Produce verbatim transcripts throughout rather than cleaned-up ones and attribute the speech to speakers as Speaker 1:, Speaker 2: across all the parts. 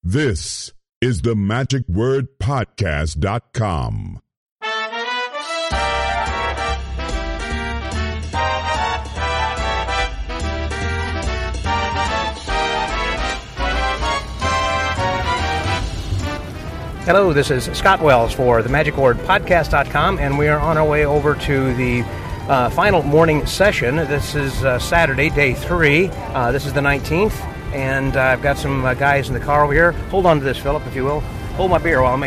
Speaker 1: This is the magic word podcast dot com.
Speaker 2: Hello, this is Scott Wells for the magic word podcast dot com, and we are on our way over to the uh, final morning session. This is uh, Saturday, day three. Uh, this is the nineteenth, and uh, I've got some uh, guys in the car over here. Hold on to this, Philip, if you will. Hold my beer while I make...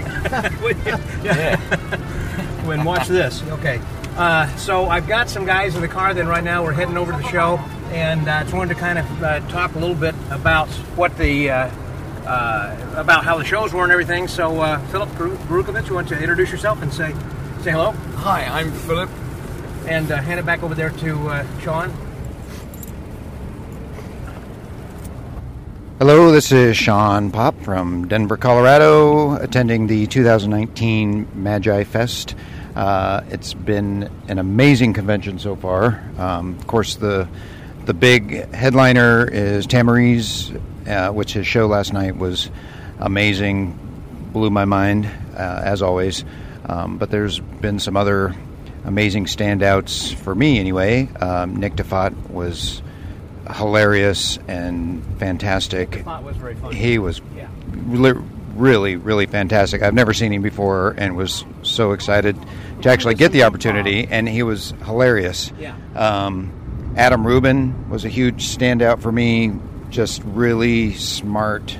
Speaker 2: yeah. And watch this. Okay. Uh, so I've got some guys in the car, then right now we're heading over to the show, and I uh, just wanted to kind of uh, talk a little bit about what the... Uh, Uh, about how the shows were and everything. So, uh, Philip Barukovich, you want to introduce yourself and say say hello?
Speaker 3: Hi, I'm Philip.
Speaker 2: And uh, hand it back over there to uh, Sean.
Speaker 4: Hello, this is Sean Pop from Denver, Colorado, attending the two thousand nineteen Magi Fest. Uh, it's been an amazing convention so far. Um, of course, the the big headliner is Tamariz, Uh, which his show last night was amazing, blew my mind, uh, as always. Um, but there's been some other amazing standouts for me, anyway. Um, Nick DeFont was hilarious and fantastic.
Speaker 2: DeFont was very funny.
Speaker 4: He was
Speaker 2: yeah.
Speaker 4: li- really, really fantastic. I've never seen him before and was so excited to actually get the opportunity, and he was hilarious.
Speaker 2: Yeah.
Speaker 4: Um, Adam Rubin was a huge standout for me. Just really smart,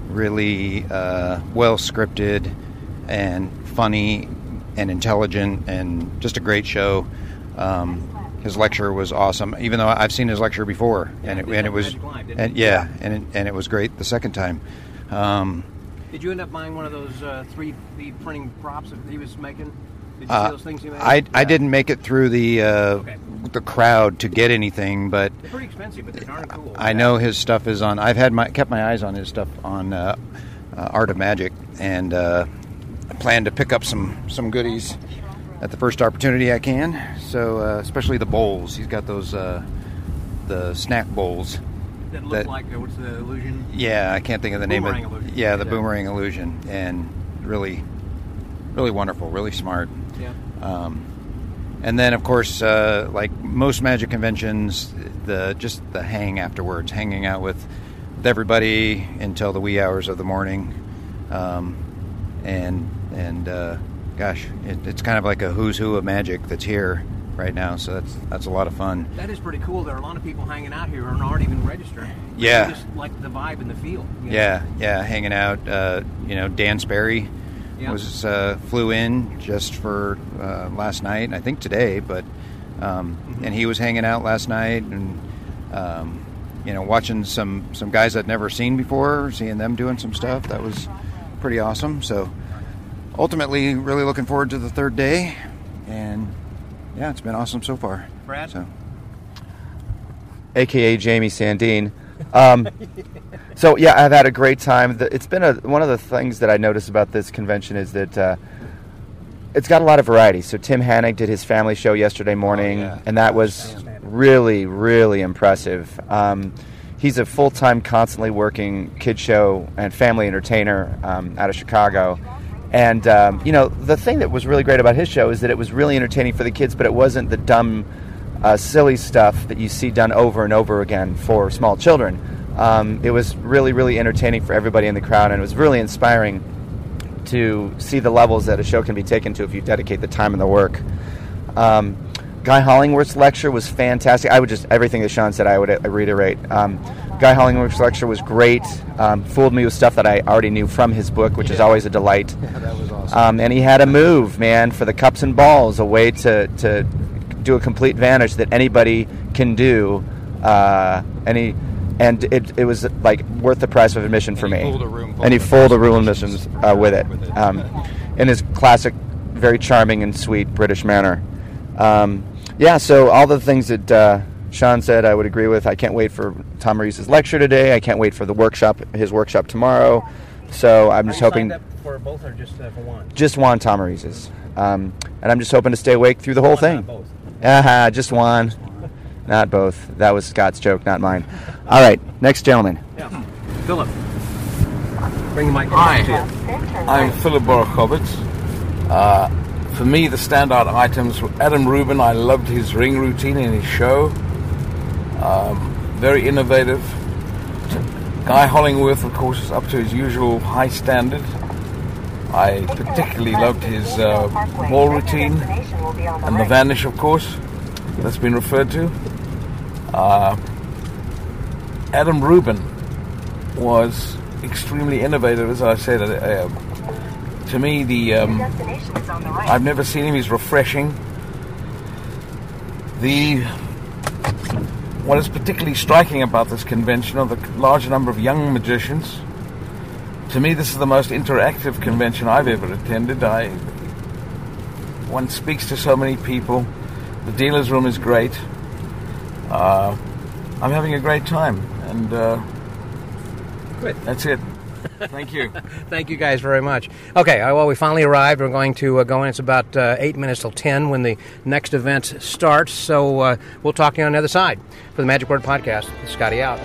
Speaker 4: really uh, well scripted, and funny, and intelligent, and just a great show. Um, his lecture was awesome, even though I've seen his lecture before,
Speaker 2: yeah,
Speaker 4: and it, and it was,
Speaker 2: Live,
Speaker 4: and yeah, and it, and it was great the second time. Um,
Speaker 2: Did you end up buying one of those uh, three D printing props that he was making? Did you
Speaker 4: uh,
Speaker 2: see those things he made?
Speaker 4: I
Speaker 2: yeah.
Speaker 4: I didn't make it through the. Uh,
Speaker 2: okay.
Speaker 4: the crowd to get anything, but
Speaker 2: they're pretty expensive, but they're darn cool.
Speaker 4: I know his stuff is on. I've had my kept my eyes on his stuff on uh, uh, Art of Magic, and uh, I plan to pick up some some goodies at the first opportunity I can. So uh, especially the bowls. He's got those uh, the snack bowls
Speaker 2: that look
Speaker 4: that,
Speaker 2: like uh, what's the illusion?
Speaker 4: Yeah, I can't think of the
Speaker 2: boomerang
Speaker 4: name of it.
Speaker 2: Illusion.
Speaker 4: Yeah, the
Speaker 2: yeah.
Speaker 4: boomerang illusion, and really, really wonderful, really smart.
Speaker 2: Yeah.
Speaker 4: Um, And then, of course, uh, like most Magic conventions, the just the hang afterwards, hanging out with, with everybody until the wee hours of the morning, um, and and uh, gosh, it, it's kind of like a who's who of Magic that's here right now. So that's that's a lot of fun.
Speaker 2: That is pretty cool. There are a lot of people hanging out here who aren't even registered.
Speaker 4: Yeah.
Speaker 2: They just like the vibe in the field. You know?
Speaker 4: Yeah, yeah, hanging out. Uh, you know, Dan Sperry.
Speaker 2: Yeah.
Speaker 4: Was uh, flew in just for uh, last night, I think today, but um, mm-hmm. and he was hanging out last night, and um, you know, watching some, some guys I'd never seen before, seeing them doing some stuff. That was pretty awesome. So ultimately, really looking forward to the third day, and yeah, it's been awesome so far.
Speaker 2: Brad,
Speaker 4: so.
Speaker 5: A K A Jamie Sandine. Um, so yeah, I've had a great time. It's been a, one of the things that I noticed about this convention is that uh, it's got a lot of variety. So Tim Hannig did his family show yesterday morning,
Speaker 4: oh, yeah.
Speaker 5: and that was really, really impressive. Um, he's a full-time, constantly working kid show and family entertainer um, out of Chicago. And, um, you know, the thing that was really great about his show is that it was really entertaining for the kids, but it wasn't the dumb, uh, silly stuff that you see done over and over again for small children. Um, it was really, really entertaining for everybody in the crowd, and it was really inspiring to see the levels that a show can be taken to if you dedicate the time and the work. Um, Guy Hollingworth's lecture was fantastic. I would just, everything that Sean said, I would reiterate. Um, Guy Hollingworth's lecture was great. Um, fooled me with stuff that I already knew from his book, which yeah. is always a delight.
Speaker 4: Yeah, that was awesome.
Speaker 5: Um, and he had a move, man, for the cups and balls, a way to, to do a complete vanish that anybody can do. Uh, and he, and it, it was like worth the price of admission for
Speaker 4: and he
Speaker 5: me.
Speaker 4: Fooled a room
Speaker 5: and he fooled a room of admissions uh, with it, um, in his classic, very charming and sweet British manner. Um, yeah, so all the things that uh, Sean said, I would agree with. I can't wait for Tom Reese's lecture today. I can't wait for the workshop, his workshop tomorrow. So I'm just
Speaker 2: Are you
Speaker 5: hoping.
Speaker 2: Signed up for both or just uh, for one?
Speaker 5: Just one Tom Reese's, um, and I'm just hoping to stay awake through the whole
Speaker 2: one,
Speaker 5: thing.
Speaker 2: Not both.
Speaker 5: Uh-huh, just one, not both. That was Scott's joke, not mine. All right, next gentleman.
Speaker 2: Yeah, Philip. Bring the mic
Speaker 3: Hi,
Speaker 2: to you.
Speaker 3: I'm Philip Borachowitz. Uh, for me, the standout items were Adam Rubin. I loved his ring routine in his show. Um, very innovative. Guy Hollingworth, of course, is up to his usual high standard. I particularly loved his uh, ball routine and the vanish, of course, that's been referred to. Uh, Adam Rubin was extremely innovative, as I said. Uh, to me, the um, I've never seen him. He's refreshing. The what is particularly striking about this convention are the large number of young magicians. To me, this is the most interactive convention I've ever attended. I one speaks to so many people. The dealer's room is great. Uh, I'm having a great time, and uh,
Speaker 2: Good.
Speaker 3: That's it. Thank you.
Speaker 2: Thank you guys very much. Okay, well, we finally arrived. We're going to uh, go in. It's about uh, eight minutes till ten when the next event starts. So uh, we'll talk to you on the other side. For the Magic Word Podcast, Scotty out.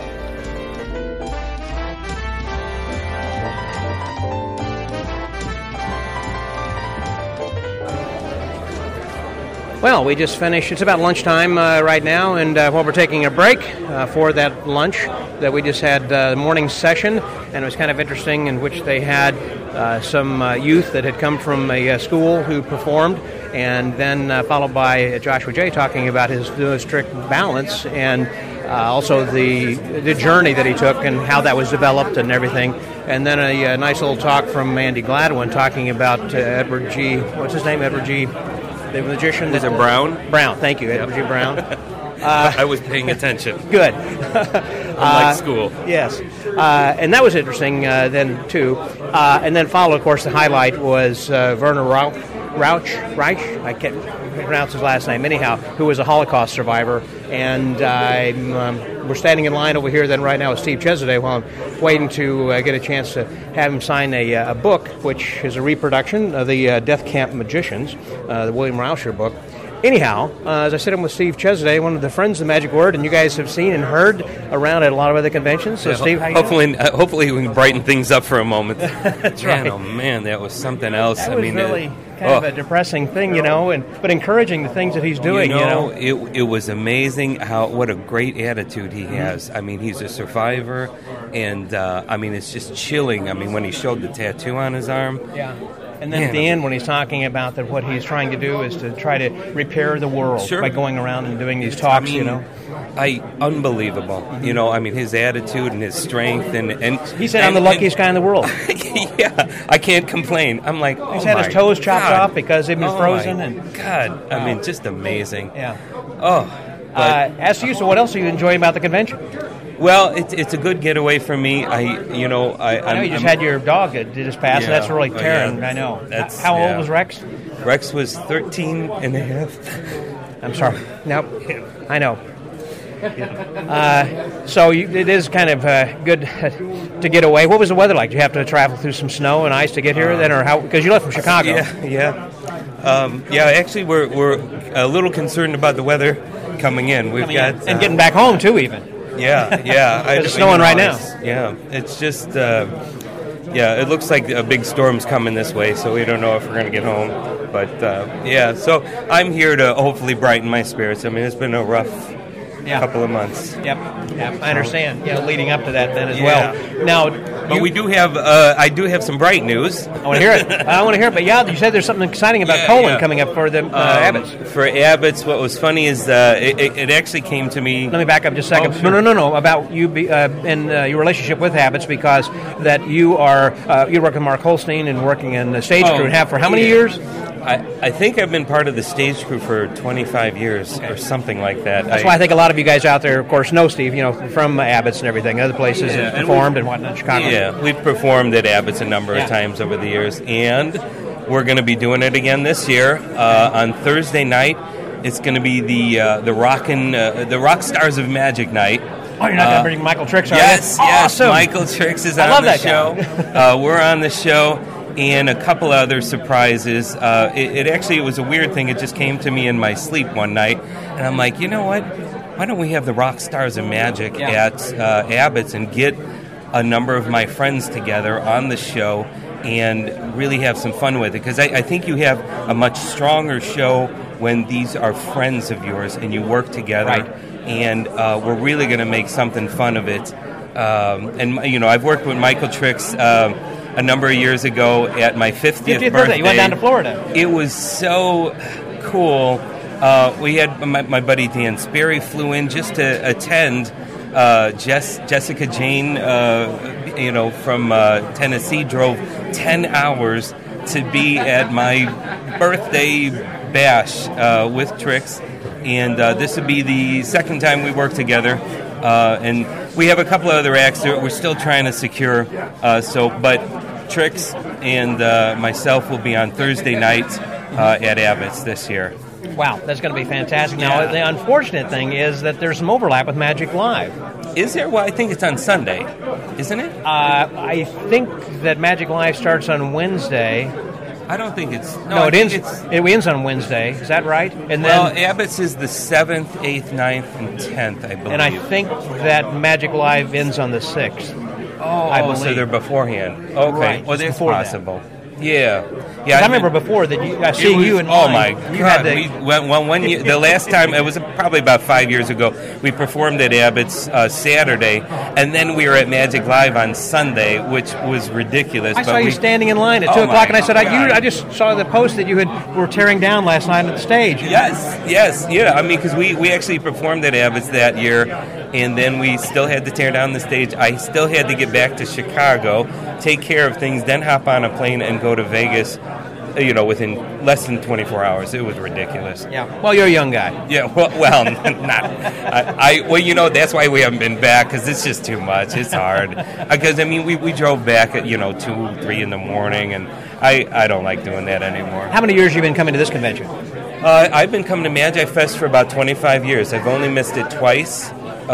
Speaker 2: Well, we just finished. It's about lunchtime uh, right now, and uh, well, we're taking a break uh, for that lunch that we just had uh, the morning session, and it was kind of interesting in which they had uh, some uh, youth that had come from a uh, school who performed, and then uh, followed by Joshua J. talking about his doing strict balance and uh, also the the journey that he took and how that was developed and everything. And then a, a nice little talk from Andy Gladwin talking about uh, Edward G. What's his name? Edward G. The magician.
Speaker 6: Is it Brown?
Speaker 2: Brown, thank you, Edward G. Brown.
Speaker 6: Uh, I was paying attention.
Speaker 2: Good.
Speaker 6: Unlike
Speaker 2: uh,
Speaker 6: school.
Speaker 2: Yes. Uh, and that was interesting uh, then, too. Uh, and then followed, of course, the highlight was uh, Werner Rauch, Rauch, Reich, I can't pronounce his last name, anyhow, who was a Holocaust survivor. And I'm, um, we're standing in line over here then right now with Steve Chesaday while I'm waiting to uh, get a chance to have him sign a, a book, which is a reproduction of the uh, Death Camp Magicians, uh, the William Rauscher book. Anyhow, uh, as I said, I'm with Steve Chesaday, one of the friends of the Magic Word, and you guys have seen and heard around at a lot of other conventions. So,
Speaker 6: yeah,
Speaker 2: Steve, how you
Speaker 6: hopefully,
Speaker 2: doing?
Speaker 6: uh, hopefully we can brighten things up for a moment.
Speaker 2: That's
Speaker 6: man,
Speaker 2: right.
Speaker 6: Oh man, that was something else.
Speaker 2: That
Speaker 6: I
Speaker 2: was
Speaker 6: mean,
Speaker 2: really
Speaker 6: uh,
Speaker 2: kind
Speaker 6: oh.
Speaker 2: of a depressing thing, you know, and but encouraging the things that he's doing.
Speaker 6: You know,
Speaker 2: you know?
Speaker 6: it it was amazing how what a great attitude he has. I mean, he's a survivor, and uh, I mean, it's just chilling. I mean, when he showed the tattoo on his arm.
Speaker 2: Yeah. And then
Speaker 6: Man.
Speaker 2: at the end, when he's talking about that, what he's trying to do is to try to repair the world
Speaker 6: Sure.
Speaker 2: by going around and doing these talks,
Speaker 6: I mean,
Speaker 2: you know.
Speaker 6: I unbelievable. Mm-hmm. You know, I mean, his attitude and his strength, and, and
Speaker 2: He said,
Speaker 6: and,
Speaker 2: "I'm the luckiest guy in the world."
Speaker 6: Yeah, I can't complain. I'm like, oh
Speaker 2: He's had his
Speaker 6: my
Speaker 2: toes chopped
Speaker 6: God.
Speaker 2: off because they've been
Speaker 6: oh
Speaker 2: frozen,
Speaker 6: my
Speaker 2: and
Speaker 6: God, I mean, just amazing.
Speaker 2: yeah.
Speaker 6: Oh,
Speaker 2: Uh,
Speaker 6: but,
Speaker 2: as to you, so what else are you enjoying about the convention?
Speaker 6: well, it's it's a good getaway for me. I, you know, I.
Speaker 2: I know
Speaker 6: I'm,
Speaker 2: you just
Speaker 6: I'm,
Speaker 2: had your dog that did his pass, and
Speaker 6: Yeah.
Speaker 2: that's really
Speaker 6: Oh,
Speaker 2: tearing.
Speaker 6: yeah.
Speaker 2: I know.
Speaker 6: That's-
Speaker 2: How
Speaker 6: yeah.
Speaker 2: old was Rex?
Speaker 6: Rex was thirteen and a half.
Speaker 2: I'm sorry. Nope. I know. Uh, so you, it is kind of uh, good to get away. What was the weather like? Did you have to travel through some snow and ice to get here, uh, then, or how? Because you left from Chicago.
Speaker 6: Yeah, yeah, um, yeah. Actually, we're we're a little concerned about the weather coming in. We've
Speaker 2: Coming
Speaker 6: got
Speaker 2: in. and
Speaker 6: uh,
Speaker 2: getting back home too, even.
Speaker 6: Yeah, yeah. I-
Speaker 2: It's
Speaker 6: you
Speaker 2: snowing
Speaker 6: know,
Speaker 2: right now.
Speaker 6: it's- Yeah, it's just, uh, yeah, it looks like a big storm's coming this way, so we don't know if we're going to get home. But, uh, yeah, so I'm here to hopefully brighten my spirits. I mean, it's been a rough
Speaker 2: Yeah.
Speaker 6: couple of months.
Speaker 2: Yep. Yep. I understand. Yeah, leading up to that then as
Speaker 6: Yeah.
Speaker 2: well. Now,
Speaker 6: But
Speaker 2: you-
Speaker 6: we do have, uh, I do have some bright news.
Speaker 2: I want to hear it. I want to hear it. But yeah, you said there's something exciting about
Speaker 6: Yeah,
Speaker 2: Colin
Speaker 6: yeah.
Speaker 2: coming up for the uh,
Speaker 6: Um,
Speaker 2: Abbots.
Speaker 6: For Abbots, what was funny is uh, it, it it actually came to me.
Speaker 2: Let me back up just a second.
Speaker 6: Oh, sure.
Speaker 2: No, no, no, no. About you be, uh, and uh, your relationship with Abbots, because that you are uh, you work with Mark Holstein and working in the stage
Speaker 6: Oh,
Speaker 2: crew and have for how many
Speaker 6: yeah.
Speaker 2: years?
Speaker 6: I, I think I've been part of the stage crew for twenty-five years or something like that.
Speaker 2: That's why I think a lot of you guys out there, of course, know Steve. You know, from Abbots and everything, other places
Speaker 6: Yeah,
Speaker 2: have
Speaker 6: and
Speaker 2: performed
Speaker 6: we-
Speaker 2: and whatnot in Chicago.
Speaker 6: Yeah, we've performed at Abbott's a number
Speaker 2: Yeah.
Speaker 6: of times over the years, and we're going to be doing it again this year uh, on Thursday night. It's going to be the uh, the rockin' uh, the Rock Stars of Magic night.
Speaker 2: Oh, you're not
Speaker 6: Uh,
Speaker 2: going to bring Michael Tricks, are
Speaker 6: Yes,
Speaker 2: you?
Speaker 6: yes.
Speaker 2: Awesome.
Speaker 6: Michael Tricks is
Speaker 2: I
Speaker 6: on
Speaker 2: love
Speaker 6: the
Speaker 2: that
Speaker 6: show.
Speaker 2: guy.
Speaker 6: uh, we're on the show, and a couple other surprises. Uh, it, it actually it was a weird thing. It just came to me in my sleep one night, and I'm like, you know what? Why don't we have the Rock Stars of Magic
Speaker 2: Yeah.
Speaker 6: at uh, Abbott's and get a number of my friends together on the show and really have some fun with it. Because I, I think you have a much stronger show when these are friends of yours and you work together.
Speaker 2: Right.
Speaker 6: And uh, we're really going to make something fun of it. Um, and, you know, I've worked with Michael Tricks um, a number of years ago at my fiftieth,
Speaker 2: fiftieth
Speaker 6: birthday.
Speaker 2: birthday. You went down to Florida.
Speaker 6: It was so cool. Uh, we had my, my buddy Dan Sperry flew in just to attend. Uh, Jess, Jessica Jane, uh, you know, from uh, Tennessee, drove ten hours to be at my birthday bash uh, with Tricks. And uh, this would be the second time we work together. Uh, and we have a couple of other acts that we're still trying to secure. Uh, so, but Tricks and uh, myself will be on Thursday night uh, at Abbott's this year.
Speaker 2: Wow, that's going to be fantastic. Now,
Speaker 6: Yeah.
Speaker 2: the unfortunate thing is that there's some overlap with Magic Live.
Speaker 6: Is there? Well, I think it's on Sunday, isn't it?
Speaker 2: Uh, I think that Magic Live starts on Wednesday.
Speaker 6: I don't think it's... No,
Speaker 2: No,
Speaker 6: I
Speaker 2: it
Speaker 6: think
Speaker 2: ends.
Speaker 6: it's...
Speaker 2: It ends on Wednesday. Is that right? And
Speaker 6: Well,
Speaker 2: then,
Speaker 6: Abbott's is the seventh, eighth, ninth, and tenth, I believe.
Speaker 2: and I think that Magic Live ends on the sixth.
Speaker 6: Oh,
Speaker 2: I
Speaker 6: oh, so
Speaker 2: believe.
Speaker 6: they're beforehand. Okay,
Speaker 2: Right,
Speaker 6: well,
Speaker 2: just
Speaker 6: that's
Speaker 2: before that.
Speaker 6: possible. Yeah. Yeah,
Speaker 2: I
Speaker 6: I've
Speaker 2: remember
Speaker 6: been-
Speaker 2: before that you, uh,
Speaker 6: It
Speaker 2: seeing
Speaker 6: was-
Speaker 2: you and
Speaker 6: oh my
Speaker 2: you
Speaker 6: god!
Speaker 2: had the,
Speaker 6: we went one, one year. The last time it was probably about five years ago. We performed at Abbott's uh, Saturday, and then we were at Magic Live on Sunday, which was ridiculous.
Speaker 2: I
Speaker 6: but
Speaker 2: saw you
Speaker 6: we,
Speaker 2: standing in line at
Speaker 6: Oh
Speaker 2: two o'clock,
Speaker 6: my
Speaker 2: and I said, I, you,
Speaker 6: God.
Speaker 2: I just saw the post that you had were tearing down last night at the stage.
Speaker 6: Yes, yes, yeah. I mean, because we, we actually performed at Abbott's that year, and then we still had to tear down the stage. I still had to get back to Chicago, take care of things, then hop on a plane and go to Vegas. You know, within less than twenty-four hours, it was ridiculous.
Speaker 2: Yeah. Well, you're a young guy.
Speaker 6: Yeah, well, well not. I, I well, you know, that's why we haven't been back because it's just too much. It's hard because I mean, we, we drove back at you know two, three in the morning, and I, I don't like doing that anymore.
Speaker 2: How many years have you been coming to this convention?
Speaker 6: Uh, I've been coming to Magi Fest for about twenty-five years. I've only missed it twice.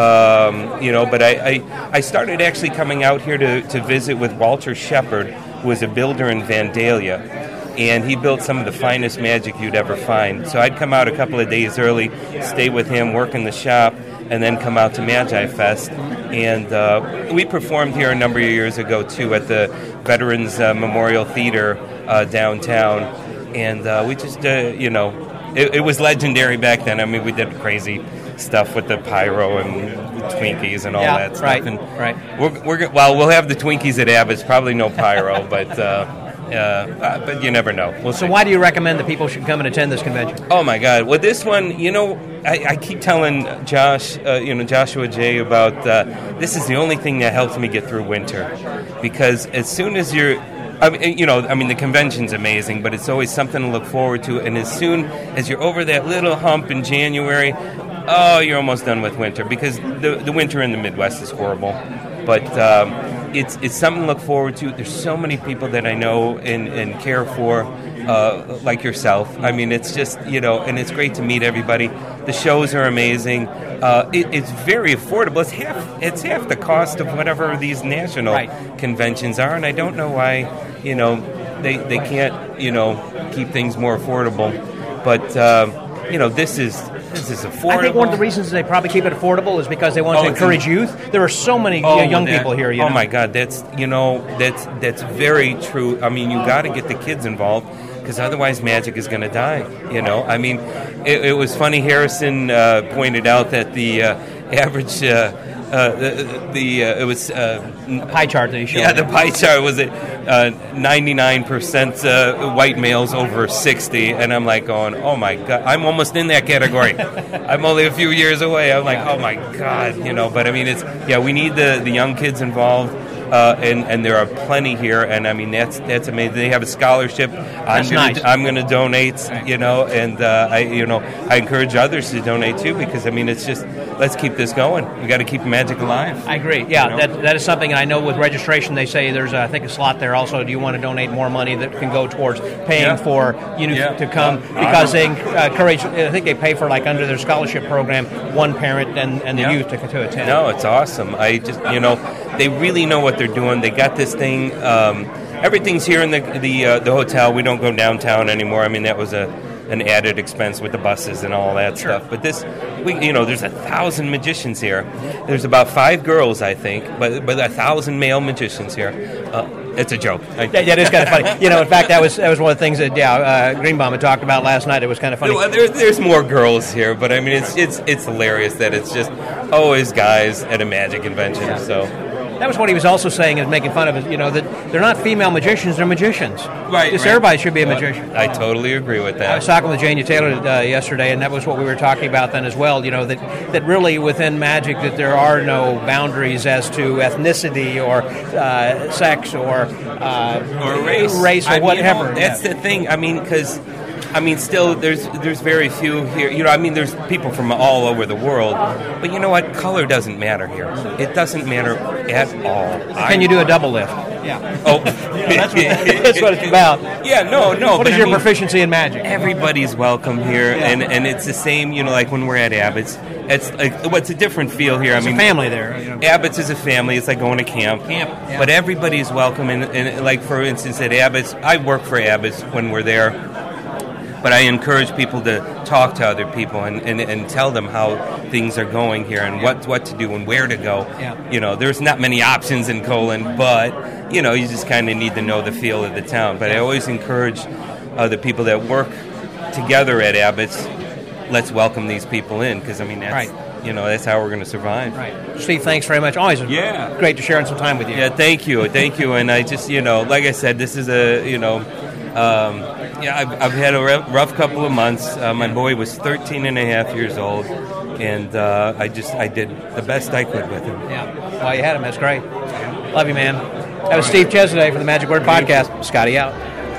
Speaker 6: Um, you know, but I, I, I started actually coming out here to, to visit with Walter Shepard, who was a builder in Vandalia. And he built some of the finest magic you'd ever find. So I'd come out a couple of days early, stay with him, work in the shop, and then come out to Magi Fest. And uh, we performed here a number of years ago, too, at the Veterans uh, Memorial Theater uh, downtown. And uh, we just, uh, you know, it, it was legendary back then. I mean, we did crazy stuff with the pyro and Twinkies and all
Speaker 2: Yeah,
Speaker 6: that stuff.
Speaker 2: right,
Speaker 6: and
Speaker 2: right.
Speaker 6: We're, we're, go- well, we'll have the Twinkies at Abbott's, probably no pyro, but... Uh, Uh, uh, but you never know. We'll
Speaker 2: So
Speaker 6: see.
Speaker 2: why do you recommend that people should come and attend this convention?
Speaker 6: Oh my God! Well, this one, you know, I, I keep telling Josh, uh, you know, Joshua J. about uh, this is the only thing that helps me get through winter, because as soon as you're, I mean, you know, I mean, the convention's amazing, but it's always something to look forward to, and as soon as you're over that little hump in January, oh, you're almost done with winter because the the winter in the Midwest is horrible, but. Um, It's it's something to look forward to. There's so many people that I know and, and care for, uh, like yourself. I mean, it's just, you know, and it's great to meet everybody. The shows are amazing. Uh, it, it's very affordable. It's half it's half the cost of whatever these national
Speaker 2: Right.
Speaker 6: conventions are, and I don't know why, you know, they, they can't, you know, keep things more affordable. But, um, you know, this is this is affordable.
Speaker 2: I think one of the reasons they probably keep it affordable is because they want
Speaker 6: Oh,
Speaker 2: to
Speaker 6: it's
Speaker 2: encourage
Speaker 6: in-
Speaker 2: youth. There are so many
Speaker 6: Oh,
Speaker 2: uh, young
Speaker 6: that-
Speaker 2: people here. You
Speaker 6: oh
Speaker 2: know?
Speaker 6: my God, that's you know that's that's very true. I mean, you got to get the kids involved because otherwise, magic is going to die. You know, I mean, it, it was funny. Harrison uh, pointed out that the uh, average. Uh, uh, the, the uh, it was uh,
Speaker 2: Pie chart that you showed.
Speaker 6: yeah
Speaker 2: me.
Speaker 6: the pie chart was at uh, ninety-nine percent uh, white males over sixty, and I'm like going, oh my God, I'm almost in that category. I'm only a few years away. I'm like, oh my God, you know. But I mean, it's yeah, we need the, the young kids involved. Uh, and, and there are plenty here, and I mean that's that's amazing. They have a scholarship. I'm
Speaker 2: That's
Speaker 6: gonna
Speaker 2: nice.
Speaker 6: I'm going to donate, you know, and uh, I you know I encourage others to donate too because I mean it's just let's keep this going. We got to keep magic alive.
Speaker 2: I agree. Yeah,
Speaker 6: You know?
Speaker 2: that that is something. And I know with registration, they say there's, a, I think, a slot there. Also, do you want to donate more money that can go towards paying
Speaker 6: Yeah.
Speaker 2: for you know,
Speaker 6: Yeah.
Speaker 2: to come because they uh, encourage. I think they pay for like under their scholarship program, one parent and, and the
Speaker 6: Yeah.
Speaker 2: youth to, to attend.
Speaker 6: No, it's awesome. I just, you know, they really know what they're doing. They got this thing. Um, everything's here in the the uh, the hotel. We don't go downtown anymore. I mean, that was a an added expense with the buses and all that
Speaker 2: Sure.
Speaker 6: stuff. But this, we, you know, there's a thousand magicians here. There's about five girls, I think, but but a thousand male magicians here. Uh, it's a joke. I,
Speaker 2: Yeah, yeah, it is kind of funny. You know, in fact, that was that was one of the things that yeah, uh, Greenbaum had talked about last night. It was kind of funny.
Speaker 6: Well, there, there's more girls here, but I mean, it's it's it's hilarious that it's just always guys at a magic convention. So.
Speaker 2: That was what he was also saying, is making fun of it. You know, that they're not female magicians; they're magicians.
Speaker 6: Right,
Speaker 2: Just
Speaker 6: right.
Speaker 2: everybody should be a magician.
Speaker 6: I totally agree with
Speaker 2: I was
Speaker 6: that.
Speaker 2: talking with Jania Taylor uh, yesterday, and that was what we were talking about then as well. You know, that, that really within magic that there are no boundaries as to ethnicity or uh, sex or uh,
Speaker 6: Or race,
Speaker 2: race or
Speaker 6: I mean,
Speaker 2: whatever.
Speaker 6: you know, that's
Speaker 2: Yeah.
Speaker 6: the thing. I mean, because I mean, still there's there's very few here. You know, I mean, there's people from all over the world, but you know what? Color doesn't matter here. It doesn't matter at all.
Speaker 2: Can you do a double lift? Yeah.
Speaker 6: Oh,
Speaker 2: that's, what, that's what it's about.
Speaker 6: Yeah, no, no.
Speaker 2: What
Speaker 6: but
Speaker 2: is
Speaker 6: I
Speaker 2: your
Speaker 6: mean,
Speaker 2: proficiency in magic?
Speaker 6: Everybody's welcome here,
Speaker 2: Yeah.
Speaker 6: and, and it's the same. You know, like when we're at Abbott's, it's like what's a different feel here.
Speaker 2: There's
Speaker 6: I mean,
Speaker 2: a family there. You know.
Speaker 6: Abbott's is a family. It's like going to camp.
Speaker 2: Camp, yeah.
Speaker 6: But everybody's welcome, and, and like for instance at Abbott's, I work for Abbott's when we're there. But I encourage people to talk to other people and, and, and tell them how things are going here and what what to do and where to go.
Speaker 2: Yeah.
Speaker 6: You know, there's not many options in Colon, but, you know, you just kind of need to know the feel of the town. But I always encourage uh, the people that work together at Abbott's, let's welcome these people in because, I mean, that's,
Speaker 2: Right.
Speaker 6: you know, that's how we're going to survive.
Speaker 2: Right. Steve, thanks very much. Always
Speaker 6: Yeah.
Speaker 2: great to share some time with you.
Speaker 6: Yeah, thank you, thank you. And I just, you know, like I said, this is a, you know, um, yeah, I've, I've had a rough, rough couple of months. Uh, my boy was thirteen and a half years old, and uh, I just, I did the best I could with him.
Speaker 2: Yeah. Well, you had him. That's great. Love you, man. That was Steve Chesaday for the Magic Word Podcast. Scotty out.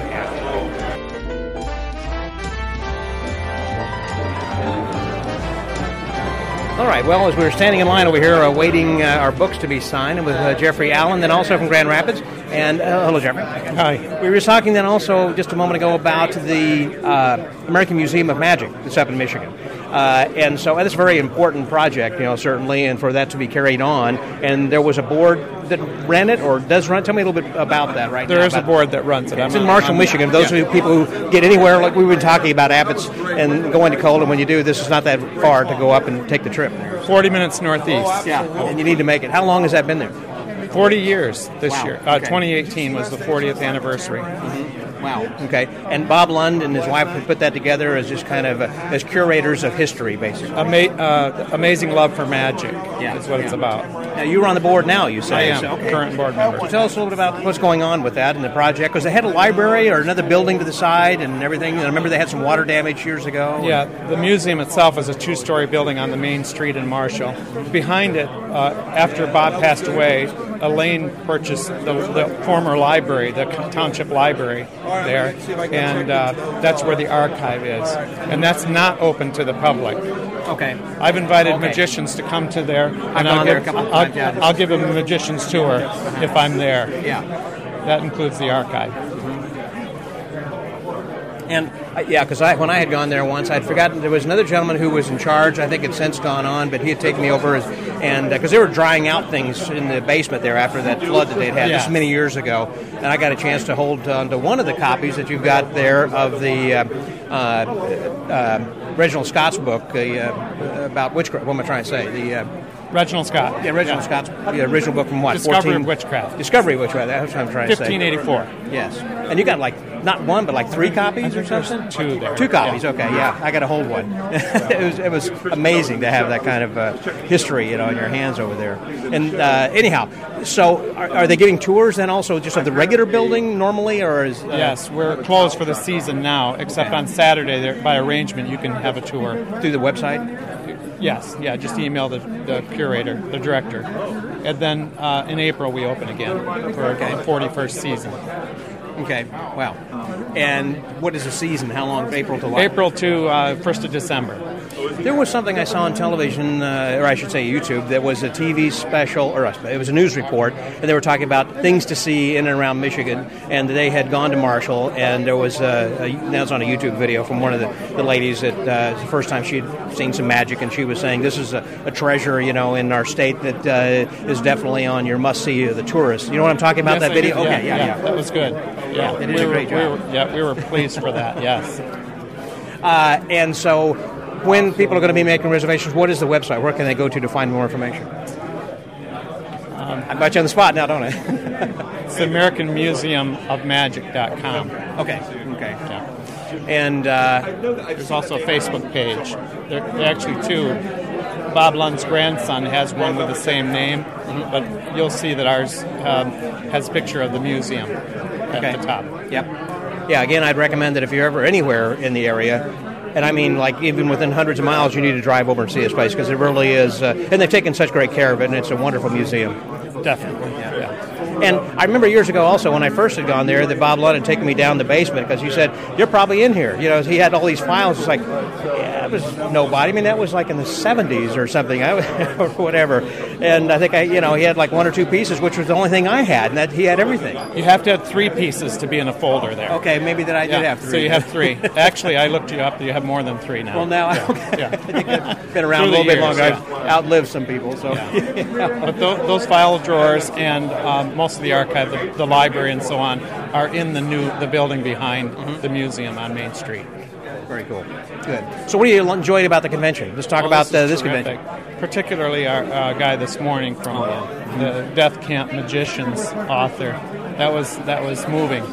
Speaker 2: All right. Well, as we were standing in line over here, uh, waiting uh, our books to be signed, and with uh, Jeffrey Allen, then also from Grand Rapids, and uh, hello, Jeffrey.
Speaker 7: Hi.
Speaker 2: We were talking then also just a moment ago about the uh, American Museum of Magic that's up in Michigan. Uh, and so and it's a very important project, you know, certainly, and for that to be carried on. And there was a board that ran it, or does run. Tell me a little bit about that right
Speaker 7: There
Speaker 2: now.
Speaker 7: is a
Speaker 2: about-
Speaker 7: board that runs it.
Speaker 2: It's
Speaker 7: I'm
Speaker 2: in
Speaker 7: not-
Speaker 2: Marshall,
Speaker 7: I'm-
Speaker 2: Michigan. Those
Speaker 7: yeah.
Speaker 2: who, people who get anywhere, like we were talking about Abbott's and going to Colon, when you do, this is not that far to go up and take the trip.
Speaker 7: forty minutes northeast.
Speaker 2: Yeah, and you need to make it. How long has that been there?
Speaker 7: forty years this
Speaker 2: Wow.
Speaker 7: year. Uh,
Speaker 2: Okay.
Speaker 7: twenty eighteen was the fortieth anniversary.
Speaker 2: Wow. Okay. And Bob Lund and his wife have put that together as just kind of uh, as curators of history, basically.
Speaker 7: Ama- uh, amazing love for magic
Speaker 2: Yeah.
Speaker 7: is what it's about.
Speaker 2: Now, you're on the board now, you say.
Speaker 7: I am,
Speaker 2: So, okay.
Speaker 7: current board member.
Speaker 2: Well, tell us a little bit about what's going on with that and the project. Because they had a library or another building to the side and everything. And I remember they had some water damage years ago.
Speaker 7: Yeah, the museum itself is a two-story building on the main street in Marshall. Behind it, uh, after Bob passed away, Elaine purchased the, the former library, the township library there, and uh, that's where the archive is. And that's not open to the public.
Speaker 2: Okay.
Speaker 7: I've invited
Speaker 2: Okay.
Speaker 7: magicians to come to there, and
Speaker 2: gone
Speaker 7: I'll
Speaker 2: there
Speaker 7: give,
Speaker 2: a couple of
Speaker 7: I'll,
Speaker 2: times, yeah.
Speaker 7: I'll give them a magician's tour if I'm there.
Speaker 2: Yeah.
Speaker 7: That includes the archive.
Speaker 2: And uh, yeah, because I, when I had gone there once, I'd forgotten there was another gentleman who was in charge. I think it's since gone on, but he had taken me over, as, and because uh, they were drying out things in the basement there after that flood that they'd had. This
Speaker 7: Yes.
Speaker 2: many years ago, and I got a chance to hold on to one of the copies that you've got there of the uh, uh, uh, Reginald Scott's book uh, about witchcraft. What am I trying to say? The uh,
Speaker 7: Reginald Scott.
Speaker 2: yeah, Reginald Scott's the original book from what?
Speaker 7: Discovery
Speaker 2: fourteen
Speaker 7: of Witchcraft.
Speaker 2: Discovery of Witchcraft. That's what I'm trying to say.
Speaker 7: fifteen eighty-four.
Speaker 2: Yes, and you got like not one, but like three copies or something.
Speaker 7: Two there.
Speaker 2: Two copies.
Speaker 7: Yeah.
Speaker 2: Okay, yeah, I got to hold one. it was it was amazing to have that kind of uh, history, you know, in your hands over there. And uh, anyhow, so are, are they giving tours then also just of the regular building normally, or is uh,
Speaker 7: Yes, we're closed for the season now, except
Speaker 2: Okay.
Speaker 7: on Saturday, there, by arrangement, you can have a tour.
Speaker 2: through the website?
Speaker 7: Yes, yeah, just email the, the curator, the director. And then uh, in April, we open again for
Speaker 2: Okay.
Speaker 7: the forty-first season.
Speaker 2: Okay, wow. And what is the season? How long? April to what?
Speaker 7: April to uh, first of December.
Speaker 2: There was something I saw on television, uh, or I should say YouTube, that was a T V special, or a, it was a news report, and they were talking about things to see in and around Michigan, and they had gone to Marshall, and there was a, a that was on a YouTube video from one of the, the ladies that uh, the first time she'd seen some magic, and she was saying this is a, a treasure, you know, in our state that uh, is definitely on your must-see of the tourists. You know what I'm talking about,
Speaker 7: Yes,
Speaker 2: that
Speaker 7: I
Speaker 2: video?
Speaker 7: did,
Speaker 2: Okay, yeah, yeah.
Speaker 7: That was good. Yeah,
Speaker 2: they did
Speaker 7: we
Speaker 2: a
Speaker 7: were,
Speaker 2: great
Speaker 7: we
Speaker 2: job.
Speaker 7: were- yeah, we were pleased for that, yes.
Speaker 2: Uh, and so when people are going to be making reservations, what is the website? Where can they go to to find more information? Um, I got you on the spot now, don't I?
Speaker 7: It's the American Museum of Magic dot com.
Speaker 2: Okay, okay.
Speaker 7: Yeah.
Speaker 2: And uh,
Speaker 7: there's also a Facebook page. There, there are actually two. Bob Lund's grandson has one with the same name, mm-hmm. but you'll see that ours um, has a picture of the museum at
Speaker 2: okay.
Speaker 7: the top.
Speaker 2: Yep. Yeah, again, I'd recommend that if you're ever anywhere in the area, and I mean, like, even within hundreds of miles, you need to drive over and see this place, because it really is, uh, and they've taken such great care of it, and it's a wonderful museum.
Speaker 7: Definitely,
Speaker 2: yeah. yeah. And I remember years ago also when I first had gone there that Bob Lund had taken me down the basement because he said, you're probably in here. You know, he had all these files. It's like, yeah, it was nobody. I mean, that was like in the seventies or something, or whatever. And I think, I, you know, he had like one or two pieces, which was the only thing I had, and that he had everything.
Speaker 7: You have to have three pieces to be in a folder there.
Speaker 2: Okay, maybe that I
Speaker 7: yeah.
Speaker 2: did have three.
Speaker 7: So you have three. Actually, I looked you up. You have more than three now.
Speaker 2: Well, now,
Speaker 7: yeah.
Speaker 2: okay.
Speaker 7: Yeah.
Speaker 2: I think I've been around
Speaker 7: Through
Speaker 2: a little bit
Speaker 7: years,
Speaker 2: longer.
Speaker 7: yeah.
Speaker 2: I've outlived some people. So,
Speaker 7: yeah. Yeah. But th- those file drawers and um, most of the archive, the, the library and so on, are in the new the building behind mm-hmm. the museum on Main Street.
Speaker 2: Very cool. Good. So what do you enjoyed about the convention? Let's talk
Speaker 7: well,
Speaker 2: about
Speaker 7: this,
Speaker 2: uh, this
Speaker 7: terrific.
Speaker 2: convention.
Speaker 7: Particularly our uh, guy this morning from oh, yeah. the Death Camp Magicians author. That was that was moving.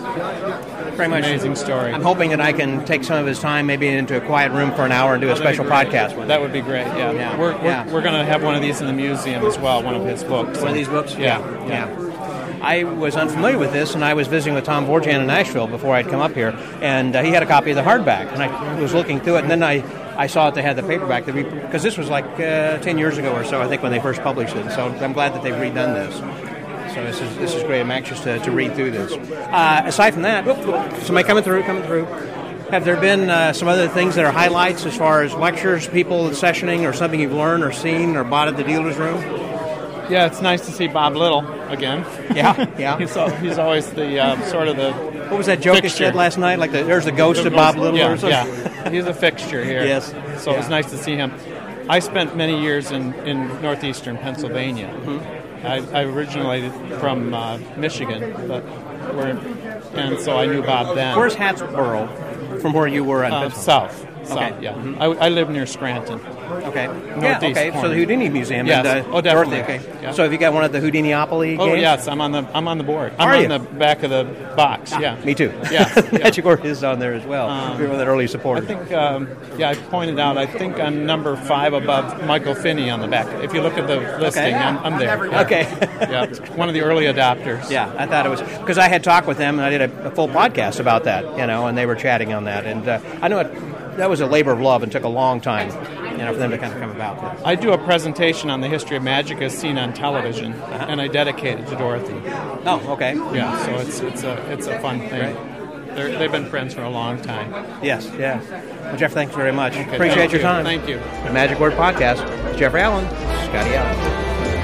Speaker 2: Very much.
Speaker 7: Amazing story.
Speaker 2: I'm hoping that I can take some of his time maybe into a quiet room for an hour and do a oh, special podcast with him.
Speaker 7: That would be great, yeah. yeah. We're, we're, yeah. we're going to have one of these in the museum as well, one of his books.
Speaker 2: One of these books?
Speaker 7: Yeah.
Speaker 2: Yeah. yeah. I was unfamiliar with this, and I was visiting with Tom Vorjan in Nashville before I'd come up here, and uh, he had a copy of the hardback, and I was looking through it, and then I, I saw that they had the paperback, because this was like uh, ten years ago or so, I think, when they first published it, so I'm glad that they've redone this. So this is this is great. I'm anxious to, to read through this. Uh, aside from that, whoop, whoop, somebody coming through, coming through. Have there been uh, some other things that are highlights as far as lectures, people sessioning, or something you've learned or seen or bought at the dealer's room?
Speaker 7: Yeah, it's nice to see Bob Little again.
Speaker 2: Yeah, yeah.
Speaker 7: he's, he's always the uh, sort of the
Speaker 2: What was that joke he said last night? Like the, there's the ghost
Speaker 7: the
Speaker 2: of Bob
Speaker 7: ghost,
Speaker 2: Little
Speaker 7: yeah,
Speaker 2: or something?
Speaker 7: Yeah, he's a fixture here.
Speaker 2: Yes.
Speaker 7: So
Speaker 2: yeah.
Speaker 7: it was nice to see him. I spent many years in, in northeastern Pennsylvania. Mm-hmm. I, I originated from uh, Michigan, but we're, and so I knew Bob then.
Speaker 2: Where's Hatboro from where you were in
Speaker 7: uh, South. South,
Speaker 2: okay.
Speaker 7: yeah.
Speaker 2: Mm-hmm.
Speaker 7: I, I live near Scranton.
Speaker 2: Okay.
Speaker 7: Northeast
Speaker 2: yeah, okay.
Speaker 7: corner.
Speaker 2: So the Houdini Museum.
Speaker 7: Yes.
Speaker 2: And, uh,
Speaker 7: oh, definitely.
Speaker 2: Dorothy, okay.
Speaker 7: Yeah.
Speaker 2: So have you got one of the Houdiniopoly games?
Speaker 7: Oh, yes. I'm on the I'm on the board. I'm
Speaker 2: Are
Speaker 7: on
Speaker 2: you?
Speaker 7: the back of the box.
Speaker 2: Ah,
Speaker 7: yeah.
Speaker 2: Me too.
Speaker 7: Yeah.
Speaker 2: Magic Word is on there as well. Um, You're one of the early supporters.
Speaker 7: I think, um, yeah, I pointed out, I think I'm number five above Michael Finney on the back. If you look at the listing,
Speaker 2: okay.
Speaker 7: I'm, I'm there. Yeah.
Speaker 2: Okay.
Speaker 7: Yeah. One of the early adopters.
Speaker 2: Yeah, I thought it was, because I had talked with them and I did a, a full podcast about that, you know, and they were chatting on that. And uh, I know it, that was a labor of love and took a long time, you know, for them to kind of come about this.
Speaker 7: I do a presentation on the history of magic as seen on television, uh-huh. and I dedicate it to Dorothy.
Speaker 2: Oh, okay.
Speaker 7: Yeah, so it's it's a it's a fun thing.
Speaker 2: Right.
Speaker 7: They're, they've been friends for a long time.
Speaker 2: Yes, yeah. Well, Jeff, thanks very much.
Speaker 7: Okay,
Speaker 2: Appreciate your
Speaker 7: you.
Speaker 2: time.
Speaker 7: Thank you.
Speaker 2: The Magic Word Podcast. Jeffrey Allen, Scotty Allen.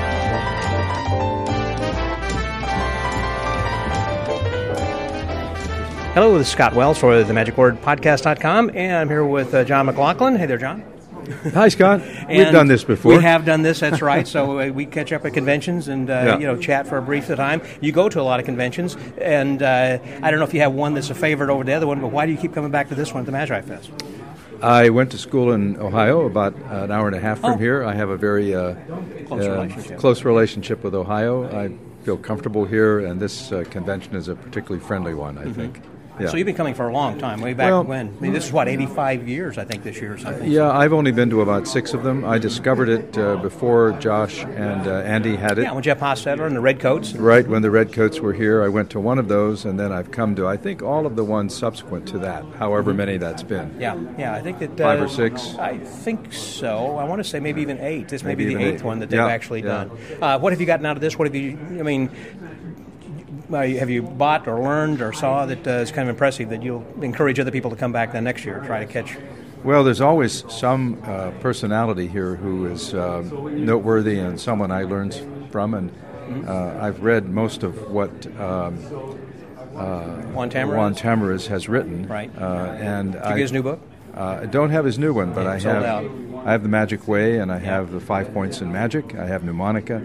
Speaker 2: Hello, this is Scott Wells for the magic word podcast dot com, and I'm here with uh, John McLaughlin. Hey there, John.
Speaker 8: Hi, Scott. We've done this before.
Speaker 2: We have done this, that's right. So uh, we catch up at conventions and uh, yeah. you know chat for a brief time. You go to a lot of conventions, and uh, I don't know if you have one that's a favorite over the other one, but why do you keep coming back to this one at the Magi Fest?
Speaker 8: I went to school in Ohio, about an hour and a half from
Speaker 2: oh.
Speaker 8: here. I have a very uh,
Speaker 2: close,
Speaker 8: uh,
Speaker 2: relationship.
Speaker 8: close relationship with Ohio. I feel comfortable here, and this uh, convention is a particularly friendly one, I mm-hmm. think. Yeah.
Speaker 2: So you've been coming for a long time, way back
Speaker 8: well,
Speaker 2: when? I mean, this is, what, eighty-five years, I think, this year or something?
Speaker 8: Yeah, I've only been to about six of them. I discovered it uh, before Josh and uh, Andy had it.
Speaker 2: Yeah, when Jeff Hostetler and the Redcoats.
Speaker 8: Right, when the Redcoats were here, I went to one of those, and then I've come to, I think, all of the ones subsequent to that, however mm-hmm. many that's been.
Speaker 2: Yeah, yeah, I think that...
Speaker 8: Five
Speaker 2: uh,
Speaker 8: or six?
Speaker 2: I think so. I want to say maybe even eight. This may
Speaker 8: maybe
Speaker 2: be the eighth
Speaker 8: eight.
Speaker 2: one that they've
Speaker 8: yeah,
Speaker 2: actually
Speaker 8: yeah.
Speaker 2: done. Uh, what have you gotten out of this? What have you, I mean... Uh, have you bought or learned or saw that uh, is kind of impressive that you'll encourage other people to come back then next year, try to catch?
Speaker 8: Well, there's always some uh, personality here who is uh, noteworthy and someone I learned from, and mm-hmm. uh, I've read most of what um, uh,
Speaker 2: Juan Tamariz?
Speaker 8: Juan Tamariz has written.
Speaker 2: Right.
Speaker 8: Uh, and
Speaker 2: Did you
Speaker 8: I,
Speaker 2: get his new book?
Speaker 8: Uh, I don't have his new one, but
Speaker 2: yeah,
Speaker 8: I
Speaker 2: sold
Speaker 8: have
Speaker 2: out.
Speaker 8: I have The Magic Way, and I have The Five Points in Magic. I have Mnemonica.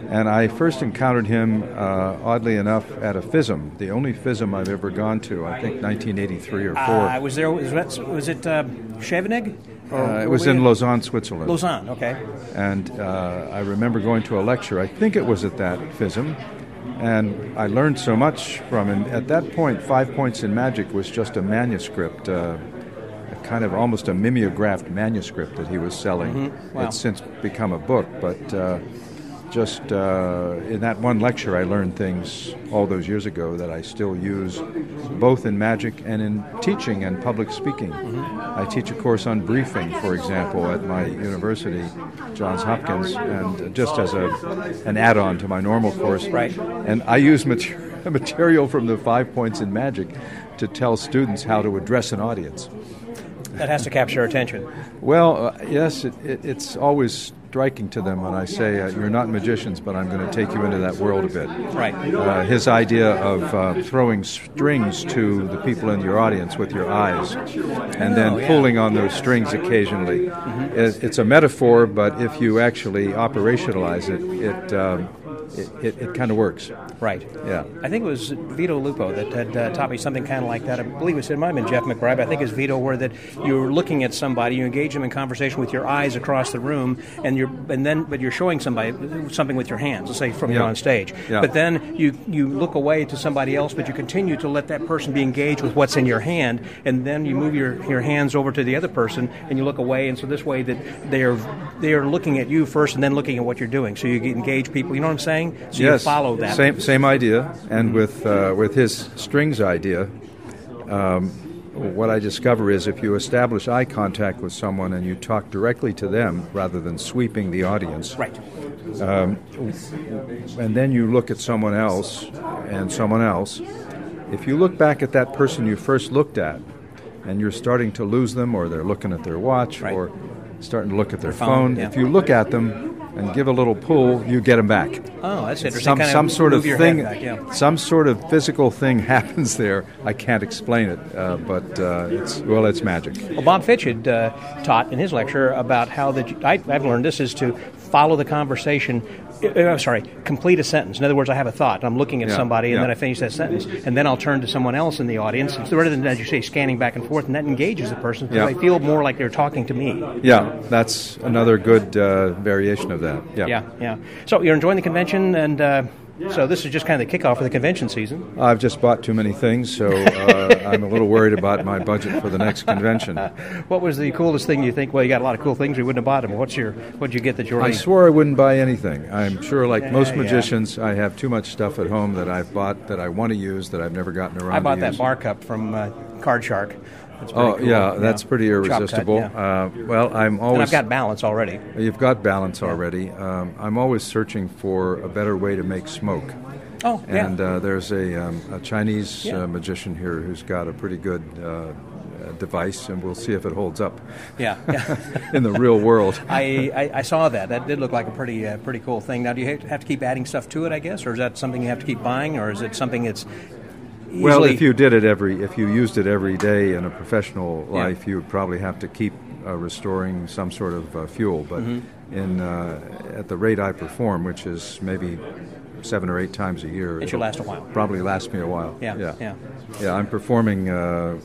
Speaker 8: And I first encountered him, uh, oddly enough, at a FISM, the only FISM I've ever gone to, I think nineteen eighty-three or four.
Speaker 2: Uh, was there? Was, that, was it uh, Scheveningen?
Speaker 8: Uh, it was in Lausanne, Switzerland.
Speaker 2: Lausanne, okay.
Speaker 8: And uh, I remember going to a lecture, I think it was at that FISM, and I learned so much from him. At that point, Five Points in Magic was just a manuscript, uh, a kind of almost a mimeographed manuscript that he was selling.
Speaker 2: Mm-hmm. Wow.
Speaker 8: It's since become a book, but uh, just uh, in that one lecture I learned things all those years ago that I still use both in magic and in teaching and public speaking. Mm-hmm. I teach a course on briefing, for example, at my university, Johns Hopkins, and just as a an add-on to my normal course.
Speaker 2: Right.
Speaker 8: And I use mater- material from the Five Points in Magic to tell students how to address an audience.
Speaker 2: That has to capture attention.
Speaker 8: Well, uh, yes, it, it, it's always striking to them when I say, uh, you're not magicians, but I'm going to take you into that world a bit.
Speaker 2: Right.
Speaker 8: Uh, his idea of uh, throwing strings to the people in your audience with your eyes and then
Speaker 2: oh, yeah.
Speaker 8: pulling on those strings occasionally. Mm-hmm. It, it's a metaphor, but if you actually operationalize it, it um, it, it, it kind of works.
Speaker 2: Right.
Speaker 8: Yeah.
Speaker 2: I think it was Vito Lupo that had uh, taught me something kind of like that. I believe it might have been Jeff McBride, but I think it's Vito, where that you're looking at somebody, you engage them in conversation with your eyes across the room, and you're and then but you're showing somebody something with your hands, let's say from
Speaker 8: yeah.
Speaker 2: you're on stage.
Speaker 8: Yeah.
Speaker 2: But then you you look away to somebody else, but you continue to let that person be engaged with what's in your hand, and then you move your, your hands over to the other person, and you look away, and so this way that they are they are looking at you first, and then looking at what you're doing. So you engage people. You know what I'm saying? So
Speaker 8: yes.
Speaker 2: you follow that.
Speaker 8: Same same idea, and with uh, with his strings idea, um, what I discover is if you establish eye contact with someone and you talk directly to them rather than sweeping the audience,
Speaker 2: right?
Speaker 8: Um, and then you look at someone else and someone else. If you look back at that person you first looked at, and you're starting to lose them, or they're looking at their watch, right. or starting to look at their, their phone, phone yeah. if you look at them and give a little pull, you get them back.
Speaker 2: Oh, that's interesting.
Speaker 8: Some,
Speaker 2: kind
Speaker 8: some
Speaker 2: of
Speaker 8: sort of thing,
Speaker 2: back, yeah.
Speaker 8: some sort of physical thing happens there. I can't explain it, uh, but uh, it's well, it's magic.
Speaker 2: Well, Bob Fitch had uh, taught in his lecture about how that I, I've learned this is to follow the conversation. I'm sorry, complete a sentence. In other words, I have a thought, and I'm looking at
Speaker 8: yeah,
Speaker 2: somebody, and
Speaker 8: yeah.
Speaker 2: then I finish that sentence, and then I'll turn to someone else in the audience, rather than, as you say, scanning back and forth, and that engages the person, because
Speaker 8: yeah.
Speaker 2: they feel more like they're talking to me.
Speaker 8: Yeah, that's another good uh, variation of that. Yeah,
Speaker 2: yeah, yeah. So you're enjoying the convention, and uh, so this is just kind of the kickoff of the convention season.
Speaker 8: I've just bought too many things, so uh, I'm a little worried about my budget for the next convention.
Speaker 2: What was the coolest thing you think? Well, you got a lot of cool things. You wouldn't have bought them. What's your? What did you get that you already?
Speaker 8: I swore I wouldn't buy anything. I'm sure, like
Speaker 2: yeah,
Speaker 8: most
Speaker 2: yeah.
Speaker 8: magicians, I have too much stuff at home that I've bought that I want to use that I've never gotten around.
Speaker 2: I bought
Speaker 8: to
Speaker 2: that
Speaker 8: use.
Speaker 2: bar cup from uh, Card Shark.
Speaker 8: Oh,
Speaker 2: cool.
Speaker 8: yeah, that's
Speaker 2: yeah.
Speaker 8: pretty irresistible.
Speaker 2: Cut, yeah.
Speaker 8: uh, well, I'm always...
Speaker 2: And I've got balance already.
Speaker 8: You've got balance already. Um, I'm always searching for a better way to make smoke.
Speaker 2: Oh, yeah.
Speaker 8: And uh, there's a, um, a Chinese
Speaker 2: yeah.
Speaker 8: uh, magician here who's got a pretty good uh, device, and we'll see if it holds up.
Speaker 2: Yeah, yeah.
Speaker 8: in the real world.
Speaker 2: I, I, I saw that. That did look like a pretty uh, pretty cool thing. Now, do you have to keep adding stuff to it, I guess, or is that something you have to keep buying, or is it something that's easily...
Speaker 8: Well, if you did it every, if you used it every day in a professional
Speaker 2: yeah.
Speaker 8: life, you would probably have to keep uh, restoring some sort of uh, fuel. But
Speaker 2: mm-hmm.
Speaker 8: in uh, at the rate I perform, which is maybe seven or eight times a year,
Speaker 2: it should last a while.
Speaker 8: Probably last me a while.
Speaker 2: Yeah,
Speaker 8: yeah,
Speaker 2: yeah.
Speaker 8: yeah I'm performing uh,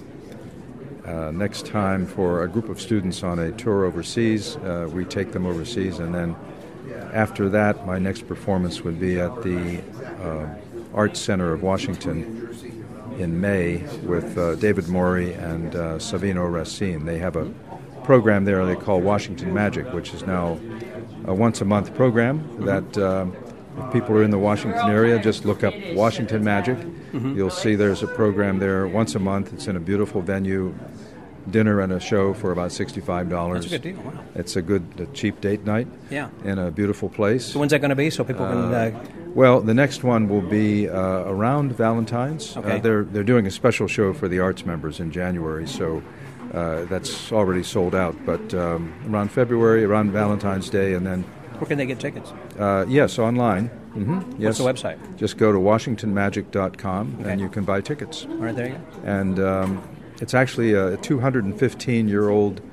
Speaker 8: uh, next time for a group of students on a tour overseas. Uh, we take them overseas, and then after that, my next performance would be at the uh, Arts Center of Washington in May with uh, David Morey and uh, Savino Racine. They have a program there they call Washington Magic, which is now a once-a-month program that uh, if people are in the Washington area, just look up Washington Magic.
Speaker 2: Mm-hmm.
Speaker 8: You'll see there's a program there once a month. It's in a beautiful venue, dinner and a show for about sixty-five dollars.
Speaker 2: That's a good deal, wow.
Speaker 8: It's a good, a cheap date night
Speaker 2: yeah.
Speaker 8: in a beautiful place.
Speaker 2: So when's that going to be so people can... Uh,
Speaker 8: Well, the next one will be uh, around Valentine's.
Speaker 2: Okay.
Speaker 8: Uh, they're they're doing a special show for the arts members in January, so uh, that's already sold out. But um, around February, around Valentine's Day, and then...
Speaker 2: Where can they get tickets?
Speaker 8: Uh, yes, online. Mm-hmm. Yes.
Speaker 2: What's the website?
Speaker 8: Just go to washington magic dot com,
Speaker 2: okay.
Speaker 8: and you can buy tickets.
Speaker 2: All right, there you go.
Speaker 8: And um, it's actually a two hundred fifteen-year-old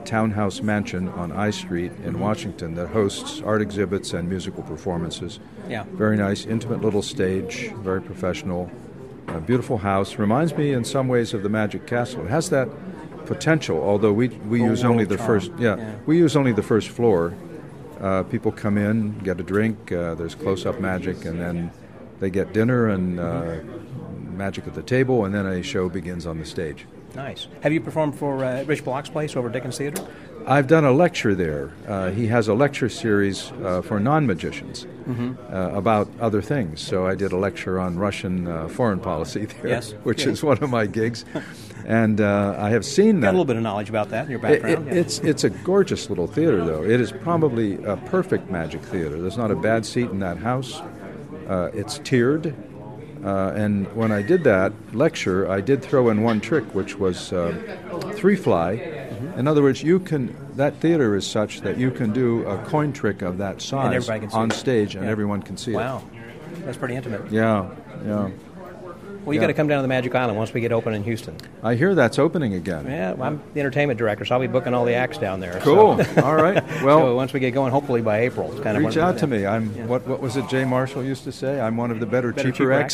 Speaker 8: townhouse mansion on I Street in
Speaker 2: Mm-hmm.
Speaker 8: Washington that hosts art exhibits and musical performances.
Speaker 2: Yeah.
Speaker 8: Very nice, intimate little stage, very professional, uh, beautiful house. Reminds me in some ways of the Magic Castle. It has that potential, although we we
Speaker 2: Old
Speaker 8: use only
Speaker 2: world
Speaker 8: the
Speaker 2: charm.
Speaker 8: first. Yeah,
Speaker 2: Yeah.
Speaker 8: we use only the first floor. Uh, people come in, get a drink. Uh, there's close-up magic, and then they get dinner and uh, magic at the table, and then a show begins on the stage.
Speaker 2: Nice. Have you performed for uh, Rich Block's place over at Dickens Theater?
Speaker 8: I've done a lecture there. Uh, he has a lecture series uh, for non-magicians
Speaker 2: Mm-hmm.
Speaker 8: uh, about other things. So I did a lecture on Russian uh, foreign policy there,
Speaker 2: Yes.
Speaker 8: which
Speaker 2: Good.
Speaker 8: is one of my gigs. And uh, I have seen
Speaker 2: Got
Speaker 8: that.
Speaker 2: a little bit of knowledge about that in your
Speaker 8: It-
Speaker 2: background.
Speaker 8: it-
Speaker 2: yeah.
Speaker 8: it's it's a gorgeous little theater, though. It is probably a perfect magic theater. There's not a bad seat in that house. Uh, it's tiered. Uh, and when I did that lecture, I did throw in one trick, which was uh, three fly.
Speaker 2: Mm-hmm.
Speaker 8: In other words, you can. That theater is such that you can do a coin trick of that size
Speaker 2: everybody can see
Speaker 8: on
Speaker 2: it.
Speaker 8: stage, and
Speaker 2: Yeah.
Speaker 8: everyone can see
Speaker 2: Wow. That's pretty intimate.
Speaker 8: it. Yeah, yeah.
Speaker 2: Well, you
Speaker 8: Yeah.
Speaker 2: got to come down to the Magic Island once we get open in Houston.
Speaker 8: I hear that's opening again.
Speaker 2: Yeah, well, I'm the entertainment director, so I'll be booking all the acts down there.
Speaker 8: Cool.
Speaker 2: So.
Speaker 8: All right.
Speaker 2: so
Speaker 8: Well,
Speaker 2: once we get going, hopefully by April, it's kind of
Speaker 8: reach out to me. I'm what? What was it? Jay Marshall used to say. I'm one of the better,
Speaker 2: Better,
Speaker 8: cheaper,
Speaker 2: cheaper
Speaker 8: acts.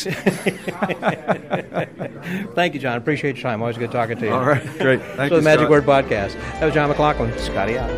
Speaker 2: Thank you, John. Appreciate your time. Always good talking to you.
Speaker 8: All right. Great. Thank
Speaker 2: so
Speaker 8: you.
Speaker 2: the Magic
Speaker 8: Scott.
Speaker 2: Word Podcast. That was John McLaughlin. Scotty out.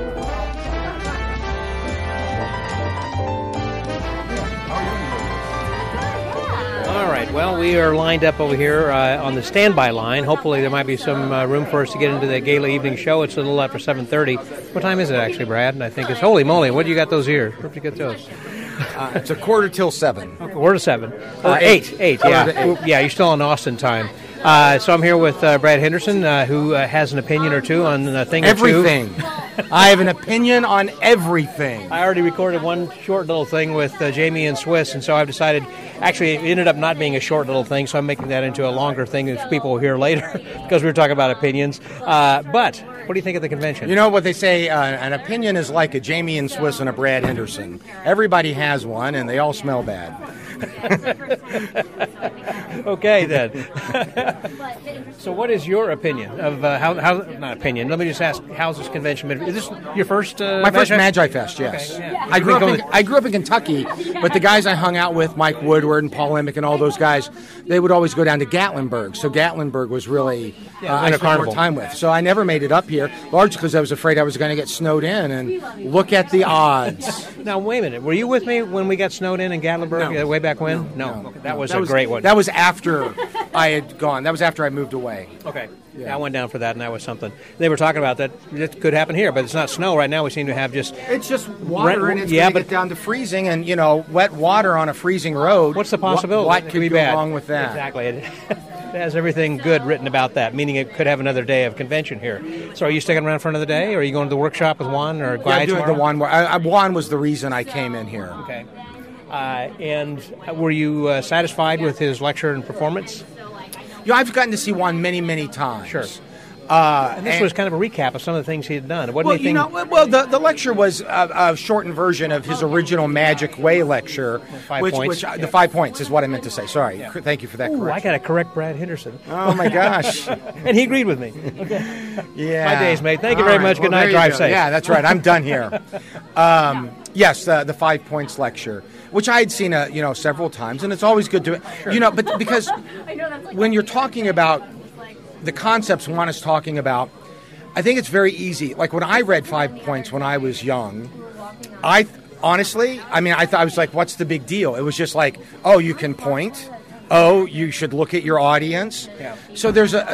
Speaker 2: All right. Well, we are lined up over here uh, on the standby line. Hopefully, there might be some uh, room for us to get into the gala evening show. It's a little after seven thirty. What time is it actually, Brad? I think it's holy moly. What do you got those here? Where'd you get those?
Speaker 9: Uh, it's a quarter till seven.
Speaker 2: Quarter to seven. Or
Speaker 9: Uh,
Speaker 2: eight.
Speaker 9: eight.
Speaker 2: Eight.
Speaker 9: Quarter
Speaker 2: Yeah.
Speaker 9: to eight.
Speaker 2: Yeah. You're still in Austin time. Uh, so I'm here with uh, Brad Henderson, uh, who uh, has an opinion or two on a thing or two.
Speaker 9: Everything. I have an opinion on everything.
Speaker 2: I already recorded one short little thing with uh, Jamie and Swiss, and so I've decided, actually, it ended up not being a short little thing, so I'm making that into a longer thing that people will hear later, because we were talking about opinions. Uh, but what do you think of the convention?
Speaker 9: You know what they say, uh, an opinion is like a Jamie and Swiss and a Brad Henderson. Everybody has one, and they all smell bad.
Speaker 2: Okay, then. So what is your opinion of uh, how, how, not opinion, let me just ask, how's this convention been? Is this your first uh,
Speaker 9: My first
Speaker 2: Magi?
Speaker 9: Magi Fest, yes.
Speaker 2: Okay, yeah.
Speaker 9: I grew up
Speaker 2: You've
Speaker 9: in,
Speaker 2: been going-
Speaker 9: I grew up in Kentucky, but the guys I hung out with, Mike Woodward and Paul Emick and all those guys, they would always go down to Gatlinburg. So Gatlinburg was really
Speaker 2: Yeah,
Speaker 9: uh,
Speaker 2: nice
Speaker 9: I spent more
Speaker 2: carnival.
Speaker 9: time with. So I never made it up here, largely because I was afraid I was going to get snowed in. And look at the odds.
Speaker 2: Now, wait a minute. Were you with me when we got snowed in in Gatlinburg
Speaker 9: No.
Speaker 2: uh, way back when? No. Okay, that was
Speaker 9: That
Speaker 2: a
Speaker 9: was
Speaker 2: great one.
Speaker 9: That was after I had gone. That was after I moved away.
Speaker 2: Okay. Yeah, I went down for that, and that was something. They were talking about that. It could happen here, but it's not snow right now. We seem to have just...
Speaker 9: It's just water,
Speaker 2: Right,
Speaker 9: and it's
Speaker 2: yeah,
Speaker 9: going to
Speaker 2: but-
Speaker 9: get down to freezing, and you know, wet water on a freezing road.
Speaker 2: What's the possibility?
Speaker 9: What,
Speaker 2: It
Speaker 9: what
Speaker 2: could be
Speaker 9: go
Speaker 2: bad.
Speaker 9: wrong with that?
Speaker 2: Exactly. It, it has everything good written about that, meaning it could have another day of convention here. So are you sticking around for another day, or are you going to the workshop with Juan or
Speaker 9: Yeah,
Speaker 2: Guy
Speaker 9: I'm doing the
Speaker 2: tomorrow?
Speaker 9: one where I, I, Juan was the reason I came in here.
Speaker 2: Okay. Uh, and were you uh, satisfied with his lecture and performance?
Speaker 9: You know, I've gotten to see Juan many, many times.
Speaker 2: Sure.
Speaker 9: Uh,
Speaker 2: And this was kind of a recap of some of the things he had done. It wasn't
Speaker 9: well,
Speaker 2: anything...
Speaker 9: you know, well, the, the lecture was a, a shortened version of his original Magic Way lecture,
Speaker 2: Five
Speaker 9: which,
Speaker 2: points.
Speaker 9: which uh,
Speaker 2: Yeah.
Speaker 9: the five points is what I meant to say. Sorry, Cr- thank you for that
Speaker 2: Ooh, I
Speaker 9: correction.
Speaker 2: got to correct Brad Henderson.
Speaker 9: Oh my gosh!
Speaker 2: And he agreed with me.
Speaker 9: Yeah,
Speaker 2: My day's made. Thank you
Speaker 9: All
Speaker 2: very
Speaker 9: right,
Speaker 2: much. Good
Speaker 9: well,
Speaker 2: night.
Speaker 9: there you
Speaker 2: Drive
Speaker 9: go.
Speaker 2: safe.
Speaker 9: Yeah, that's right. I'm done here. Um, yes, uh, the five points lecture, which I had seen, uh, you know, several times, and it's always good to, you know, but because when you're talking about the concepts Juan is talking about, I think it's very easy. Like when I read Five Points when I was young, I honestly, I mean, I thought I was like, "What's the big deal?" It was just like, "Oh, you can point. Oh, you should look at your audience."
Speaker 2: Yeah.
Speaker 9: So there's a,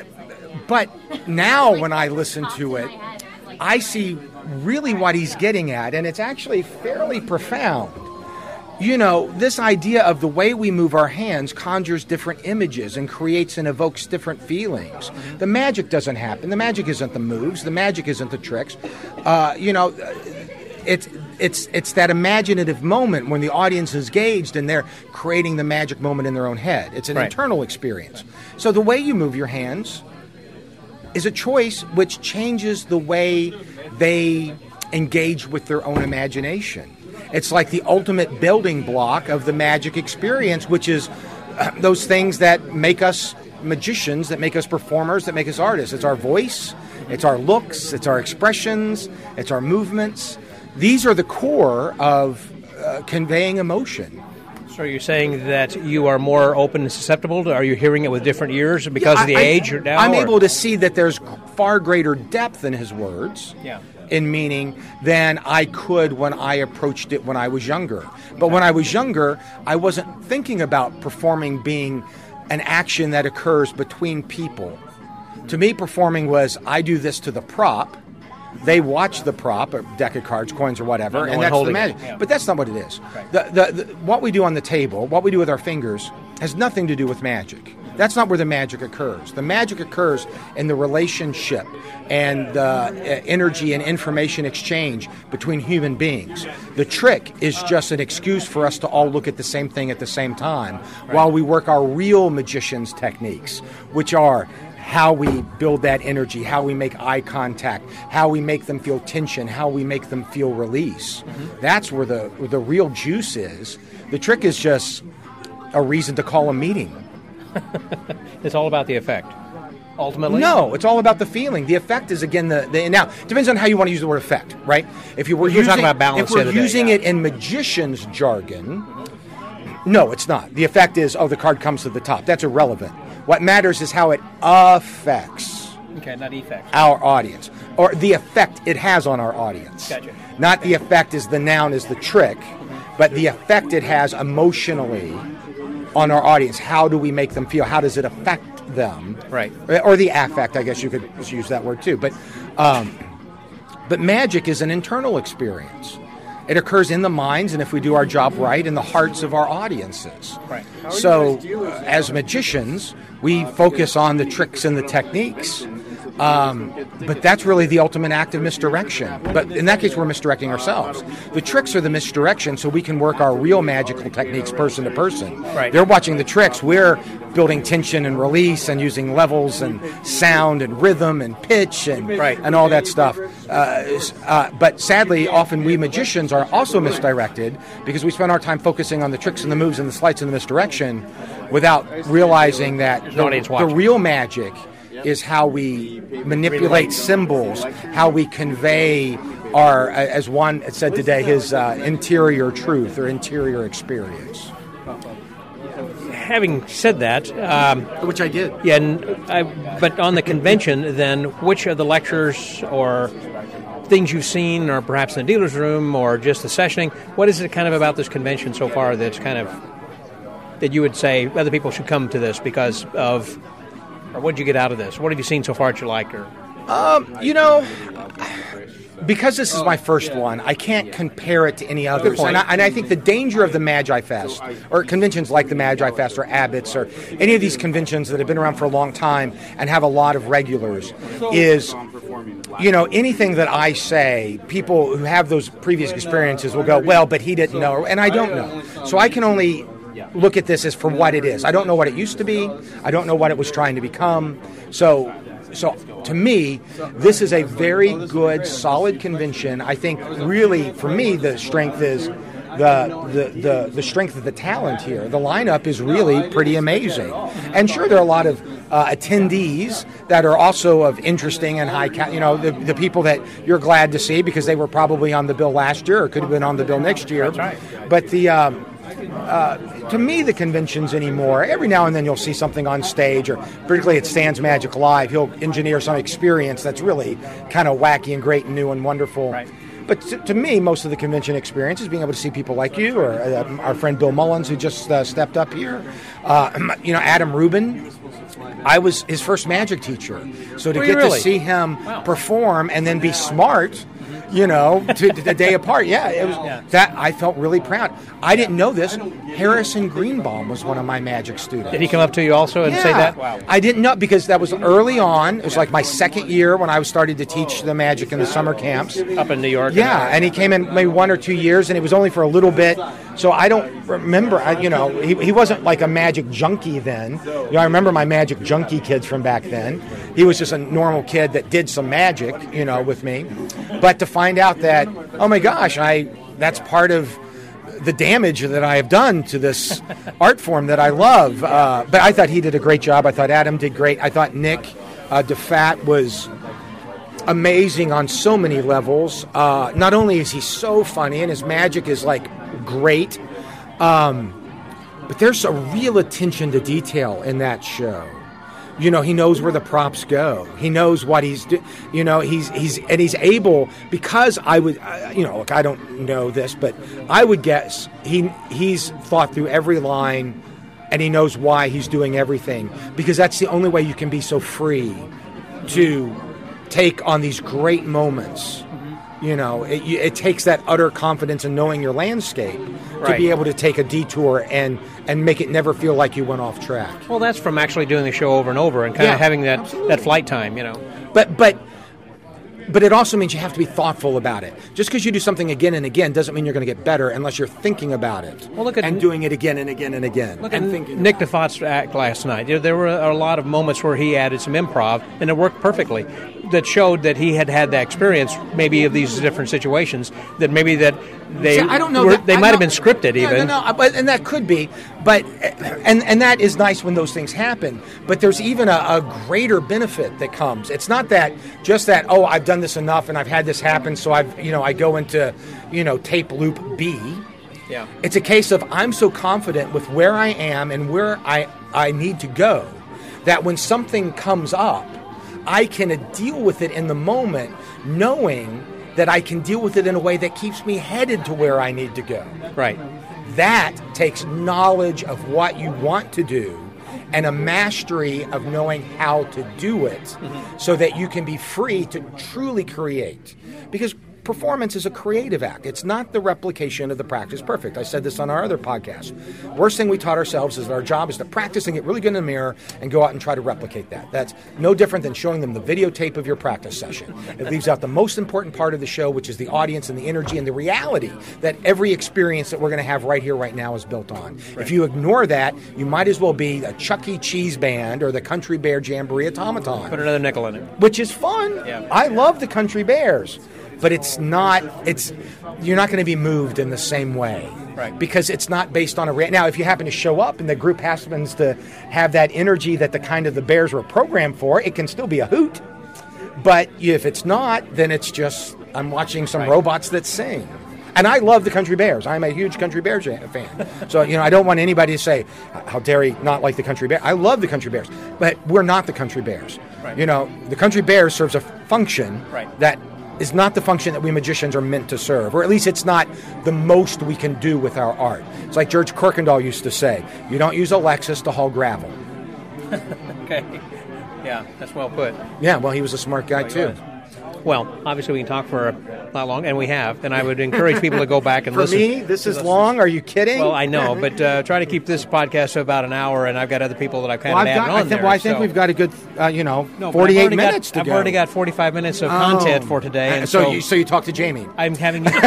Speaker 9: but now when I listen to it, I see really what he's getting at, and it's actually fairly profound. You know, this idea of the way we move our hands conjures different images and creates and evokes different feelings. The magic doesn't happen. The magic isn't the moves. The magic isn't the tricks. Uh, you know, it's it's it's that imaginative moment when the audience is engaged and they're creating the magic moment in their own head. It's an
Speaker 2: Right.
Speaker 9: internal experience. So the way you move your hands is a choice which changes the way they engage with their own imagination. It's like the ultimate building block of the magic experience, which is uh, those things that make us magicians that make us performers, that make us artists. It's our voice, it's our looks, it's our expressions, it's our movements. These are the core of uh, conveying emotion.
Speaker 2: So you're saying that you are more open and susceptible to, are you hearing it with different ears because
Speaker 9: Yeah,
Speaker 2: of the
Speaker 9: I,
Speaker 2: age or now?
Speaker 9: I'm
Speaker 2: or?
Speaker 9: able to see that there's far greater depth in his words.
Speaker 2: Yeah.
Speaker 9: In meaning than I could when I approached it when I was younger. But when I was younger, I wasn't thinking about performing being an action that occurs between people. To me, performing was I do this to the prop, they watch the prop, a deck of cards, coins, or whatever,
Speaker 2: No
Speaker 9: and
Speaker 2: one
Speaker 9: that's the
Speaker 2: holding
Speaker 9: magic.
Speaker 2: it, yeah.
Speaker 9: But that's not what it is.
Speaker 2: Right.
Speaker 9: The, the, the, what we do on the table, what we do with our fingers, has nothing to do with magic. That's not where the magic occurs. The magic occurs in the relationship and the uh, energy and information exchange between human beings. The trick is just an excuse for us to all look at the same thing at the same time right. while we work our real magician's techniques, which are how we build that energy, how we make eye contact, how we make them feel tension, how we make them feel release. Mm-hmm. That's where the, where the real juice is. The trick is just a reason to call a meeting.
Speaker 2: It's all about the effect, ultimately?
Speaker 9: No, it's all about the feeling. The effect is, again, the, the now, it depends on how you want to use the word effect, right? If you were
Speaker 2: we were
Speaker 9: using,
Speaker 2: talking about balance
Speaker 9: if we're
Speaker 2: the other day,
Speaker 9: using
Speaker 2: yeah.
Speaker 9: it in magician's jargon, no, it's not. The effect is, oh, the card comes to the top. That's irrelevant. What matters is how it affects
Speaker 2: okay, not effect.
Speaker 9: our audience, or the effect it has on our audience.
Speaker 2: Gotcha.
Speaker 9: Not the effect is the noun is the trick, but the effect it has emotionally on our audience. How do we make them feel? How does it affect them?
Speaker 2: Right.
Speaker 9: Or the affect, I guess you could use that word too. But, um, but magic is an internal experience. It occurs in the minds, and if we do our job right, in the hearts of our audiences.
Speaker 2: Right.
Speaker 9: So, uh, as magicians, we focus on the tricks and the techniques. Um, but that's really the ultimate act of misdirection. But in that case, we're misdirecting ourselves. The tricks are the misdirection, so we can work our real magical techniques person to person.
Speaker 2: Right.
Speaker 9: They're watching the tricks. We're building tension and release and using levels and sound and rhythm and pitch and
Speaker 2: right.
Speaker 9: and all that stuff. Uh, uh, but sadly, often we magicians are also misdirected because we spend our time focusing on the tricks and the moves and the sleights and the misdirection without realizing that the, the real magic is how we manipulate symbols, how we convey our, as one said today, his uh, interior truth or interior experience.
Speaker 2: Having said that, um,
Speaker 9: which I did,
Speaker 2: yeah. And I, but on the convention, then which of the lectures or things you've seen, or perhaps in the dealer's room, or just the sessioning, what is it kind of about this convention so far that's kind of that you would say other people should come to this because of? Or what did you get out of this? What have you seen so far that you liked? Or
Speaker 9: um, you know, because this is my first one, I can't compare it to any others. And I, and I think the danger of the Magi Fest, or conventions like the Magi Fest or Abbott's, or any of these conventions that have been around for a long time and have a lot of regulars, is, you know, anything that I say, people who have those previous experiences will go, well, but he didn't know, and I don't know. So I can only look at this as for what it is. I don't know what it used to be. I don't know what it was trying to become. So, so to me, this is a very good, solid convention. I think really, for me, the strength is the the the, the strength of the talent here. The lineup is really pretty amazing. And sure, there are a lot of uh, attendees that are also of interesting and high, ca- you know, the, the people that you're glad to see because they were probably on the bill last year or could have been on the bill next year.
Speaker 2: That's right.
Speaker 9: But the... Um, Uh, to me, the conventions anymore, every now and then you'll see something on stage, or particularly at Stan's Magic Live, he'll engineer some experience that's really kind of wacky and great and new and wonderful.
Speaker 2: Right.
Speaker 9: But to, to me, most of the convention experience is being able to see people like you, or uh, our friend Bill Mullins, who just uh, stepped up here. Uh, you know, Adam Rubin. I was his first magic teacher. So to
Speaker 2: Were
Speaker 9: get
Speaker 2: you really?
Speaker 9: to see him
Speaker 2: Wow.
Speaker 9: perform and then be smart, you know, to, to the day apart. Yeah, it was
Speaker 2: Yeah.
Speaker 9: that I felt really proud. I didn't know this. Harrison Greenbaum was one of my magic students.
Speaker 2: did he come up to you also and
Speaker 9: yeah.
Speaker 2: say that? Wow.
Speaker 9: I didn't know because that was early on. It was like my second year when I was starting to teach the magic in the summer camps.
Speaker 2: Up in New York.
Speaker 9: Yeah, and he came in maybe one or two years, and it was only for a little bit. So I don't remember, I, you know, he, he wasn't like a magic junkie then. You know, I remember my magic junkie kids from back then. He was just a normal kid that did some magic, you know, with me. But to find out that, oh my gosh, I that's part of the damage that I have done to this art form that I love. Uh, but I thought he did a great job. I thought Adam did great. I thought Nick uh, DeFat was amazing on so many levels. Uh, not only is he so funny and his magic is like great, um, but there's a real attention to detail in that show. You know, he knows where the props go. He knows what he's do. You know, he's he's and he's able, because I would, uh, you know, look, I don't know this, but I would guess he he's thought through every line, and he knows why he's doing everything, because that's the only way you can be so free to take on these great moments. You know, it, it takes that utter confidence in knowing your landscape
Speaker 2: right.
Speaker 9: to be able to take a detour and, and make it never feel like you went off track.
Speaker 2: Well, that's from actually doing the show over and over and kind
Speaker 9: Yeah,
Speaker 2: of having that,
Speaker 9: absolutely.
Speaker 2: that flight time, you know.
Speaker 9: But but but it also means you have to be thoughtful about it. Just because you do something again and again doesn't mean you're going to get better unless you're thinking about it.
Speaker 2: Well, look at
Speaker 9: and doing it again and again and again.
Speaker 2: Look
Speaker 9: and
Speaker 2: at
Speaker 9: thinking
Speaker 2: Nick DeFat's act last night. There, there were a lot of moments where he added some improv, and it worked perfectly. That showed that he had had that experience, maybe of these different situations. That maybe that they
Speaker 9: See, I don't know
Speaker 2: were,
Speaker 9: that,
Speaker 2: they
Speaker 9: I
Speaker 2: might have
Speaker 9: know-
Speaker 2: been scripted
Speaker 9: No,
Speaker 2: even.
Speaker 9: No, no, but, and that could be, but and and that is nice when those things happen. But there's even a, a greater benefit that comes. It's not that just that oh I've done this enough and I've had this happen, so I've you know I go into you know tape loop B.
Speaker 2: Yeah.
Speaker 9: It's a case of I'm so confident with where I am and where I I need to go that when something comes up, I can deal with it in the moment, knowing that I can deal with it in a way that keeps me headed to where I need to go.
Speaker 2: Right.
Speaker 9: That takes knowledge of what you want to do and a mastery of knowing how to do it mm-hmm. so that you can be free to truly create. Because performance is a creative act. It's not the replication of the practice perfect. I said this on our other podcast. Worst thing we taught ourselves is that our job is to practice and get really good in the mirror and go out and try to replicate that. That's no different than showing them the videotape of your practice session. It leaves out the most important part of the show, which is the audience and the energy and the reality that every experience that we're going to have right here, right now is built on. Right. If you ignore that, you might as well be a Chuck E. Cheese band or the Country Bear Jamboree Automaton.
Speaker 2: Put another nickel in it.
Speaker 9: Which is fun.
Speaker 2: Yeah.
Speaker 9: I love the Country Bears. But it's not, it's, you're not going to be moved in the same way.
Speaker 2: Right.
Speaker 9: Because it's not based on a, re- now if you happen to show up and the group happens to have that energy that the kind of the Bears were programmed for, it can still be a hoot. But if it's not, then it's just, I'm watching some
Speaker 2: right.
Speaker 9: robots that sing. And I love the Country Bears. I'm a huge Country Bears fan. So, you know, I don't want anybody to say, how dare he not like the Country Bears. I love the Country Bears. But we're not the Country Bears.
Speaker 2: Right.
Speaker 9: You know, the Country Bears serves a function
Speaker 2: right.
Speaker 9: that is not the function that we magicians are meant to serve, or at least it's not the most we can do with our art. It's like George Kuykendall used to say, you don't use a Lexus to haul gravel.
Speaker 2: Okay. Yeah, that's well put.
Speaker 9: Yeah, well, he was a smart guy,
Speaker 2: Oh,
Speaker 9: too.
Speaker 2: was. Well, obviously we can talk for a lot long, and we have, and I would encourage people to go back and
Speaker 9: for
Speaker 2: listen.
Speaker 9: For me, this is long? Are you kidding?
Speaker 2: Well, I know, but uh, try to keep this podcast to about an hour, and I've got other people that I've kind
Speaker 9: well,
Speaker 2: of
Speaker 9: I've
Speaker 2: added
Speaker 9: got,
Speaker 2: on
Speaker 9: I think,
Speaker 2: there.
Speaker 9: Well, I think
Speaker 2: so.
Speaker 9: we've got a good, uh, you know,
Speaker 2: no,
Speaker 9: forty-eight
Speaker 2: I've
Speaker 9: minutes
Speaker 2: got,
Speaker 9: to
Speaker 2: I've
Speaker 9: go.
Speaker 2: already got forty-five minutes of
Speaker 9: oh.
Speaker 2: content for today.
Speaker 9: Uh,
Speaker 2: And
Speaker 9: so,
Speaker 2: so,
Speaker 9: you, so you talked to Jamie.
Speaker 2: I'm having, and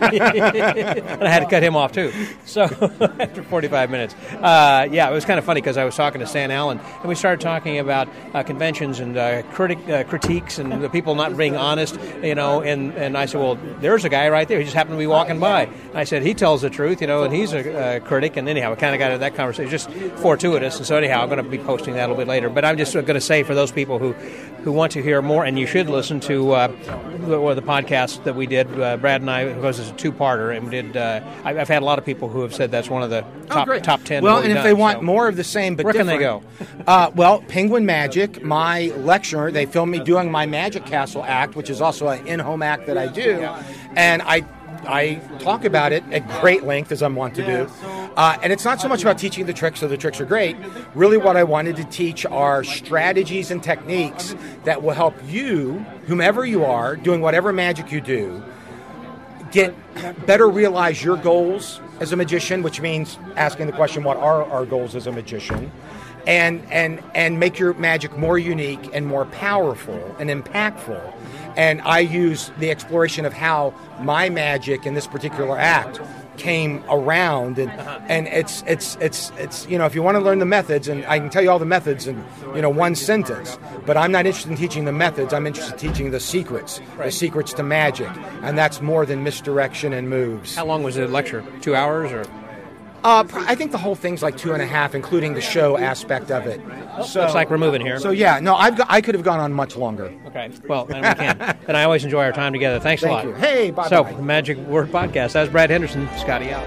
Speaker 2: I had to cut him off too. So after forty-five minutes, uh, yeah, it was kind of funny because I was talking to Stan Allen, and we started talking about uh, conventions and uh, critic uh, critiques and the people not being honest, you know. And, and I said, well, there's a guy right there. He just happened to be walking by. And I said, he tells the truth, you know, and he's a uh, critic. And anyhow, we kind of got into that conversation, just fortuitous. And so anyhow, I'm going to be posting that a little bit later. But I'm just going to say for those people who, who want to hear more, and you should listen to uh, the, the podcast that we did, uh, Brad and I, because it's a two-parter, and we did. Uh, I, I've had a lot of people who have said that's one of the top
Speaker 9: oh,
Speaker 2: top ten.
Speaker 9: Well, and if
Speaker 2: done,
Speaker 9: they want
Speaker 2: so.
Speaker 9: more of the same, but
Speaker 2: where can
Speaker 9: different,
Speaker 2: they go?
Speaker 9: uh, well, Penguin Magic, my lecture, they filmed me doing my Magic Castle act, which is also an in-home act that I do, and I. I talk about it at great length, as I'm wont to do. Uh, and it's not so much about teaching the tricks, so the tricks are great. Really what I wanted to teach are strategies and techniques that will help you, whomever you are, doing whatever magic you do, get better realize your goals as a magician, which means asking the question, what are our goals as a magician? And, and, and make your magic more unique and more powerful and impactful. And I use the exploration of how my magic in this particular act came around, and and it's it's it's it's you know, if you want to learn the methods, and I can tell you all the methods in you know one sentence, but I'm not interested in teaching the methods. I'm interested in teaching the secrets,
Speaker 2: Right.
Speaker 9: the secrets to magic, and that's more than misdirection and moves.
Speaker 2: How long was the lecture? Two hours or?
Speaker 9: Uh, pr- I think the whole thing's like two and a half, including the show aspect of it. So,
Speaker 2: Looks like we're moving here.
Speaker 9: So yeah, no, I've got, I could have gone on much longer.
Speaker 2: Okay. Well, and we can. And I always enjoy our time together. Thanks
Speaker 9: Thank
Speaker 2: a lot.
Speaker 9: you. Hey, bye-bye.
Speaker 2: So, the Magic Word Podcast. That's Brad Henderson. Scotty out.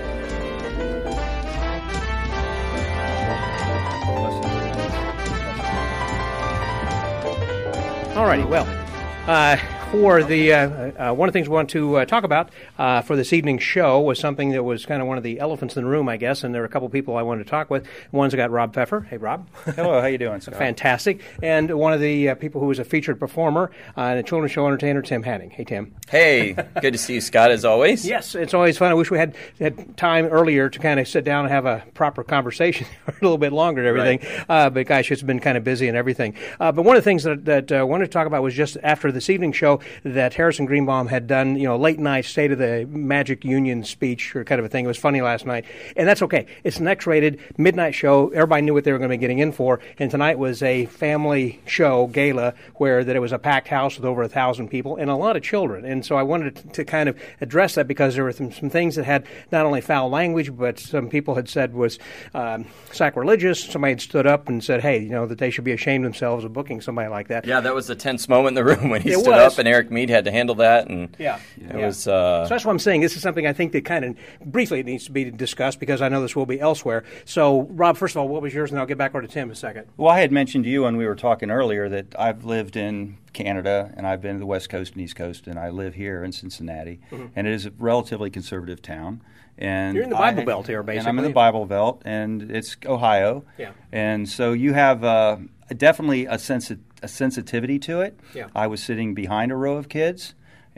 Speaker 2: All righty. Well, uh, for the uh, uh, one of the things we want to uh, talk about uh, for this evening's show was something that was kind of one of the elephants in the room, I guess, and there were a couple people I wanted to talk with. One's got Rob Pfeffer. Hey, Rob.
Speaker 10: Hello, how you doing, Scott?
Speaker 2: Fantastic. And one of the uh, people who was a featured performer, uh, the children's show entertainer, Tim Hanning. Hey, Tim.
Speaker 10: Hey, good to see you, Scott, as always.
Speaker 2: Yes, it's always fun. I wish we had had time earlier to kind of sit down and have a proper conversation a little bit longer and everything. Right. Uh, but gosh, it's been kind of busy and everything. Uh, but one of the things that, that uh, I wanted to talk about was just after this evening's show that Harrison Greenbaum had done, you know, late night State of the Magic Union speech or kind of a thing. It was funny last night. And that's okay. It's an X-rated midnight show. Everybody knew what they were going to be getting in for. And tonight was a family show, gala, where that it was a packed house with over a thousand people and a lot of children. And so I wanted to, to kind of address that because there were some, some things that had not only foul language, but some people had said was um, sacrilegious. Somebody had stood up and said, hey, you know, that they should be ashamed themselves of booking somebody like that.
Speaker 10: Yeah, that was a tense moment in the room when he
Speaker 2: It
Speaker 10: stood
Speaker 2: was.
Speaker 10: up and Eric Mead had to handle that. And
Speaker 2: Yeah.
Speaker 10: it
Speaker 2: yeah.
Speaker 10: was... Uh,
Speaker 2: so that's what I'm saying. This is something I think that kind of briefly needs to be discussed because I know this will be elsewhere. So, Rob, first of all, what was yours? And I'll get back over to Tim in a second.
Speaker 11: Well, I had mentioned to you when we were talking earlier that I've lived in Canada and I've been to the West Coast and East Coast, and I live here in Cincinnati, mm-hmm. and it is a relatively conservative town. And
Speaker 2: you're in the Bible
Speaker 11: I,
Speaker 2: Belt here, basically.
Speaker 11: And I'm in the Bible Belt, and it's Ohio.
Speaker 2: Yeah.
Speaker 11: And so you have uh, definitely a, sensi- a sensitivity to it.
Speaker 2: Yeah.
Speaker 11: I was sitting behind a row of kids,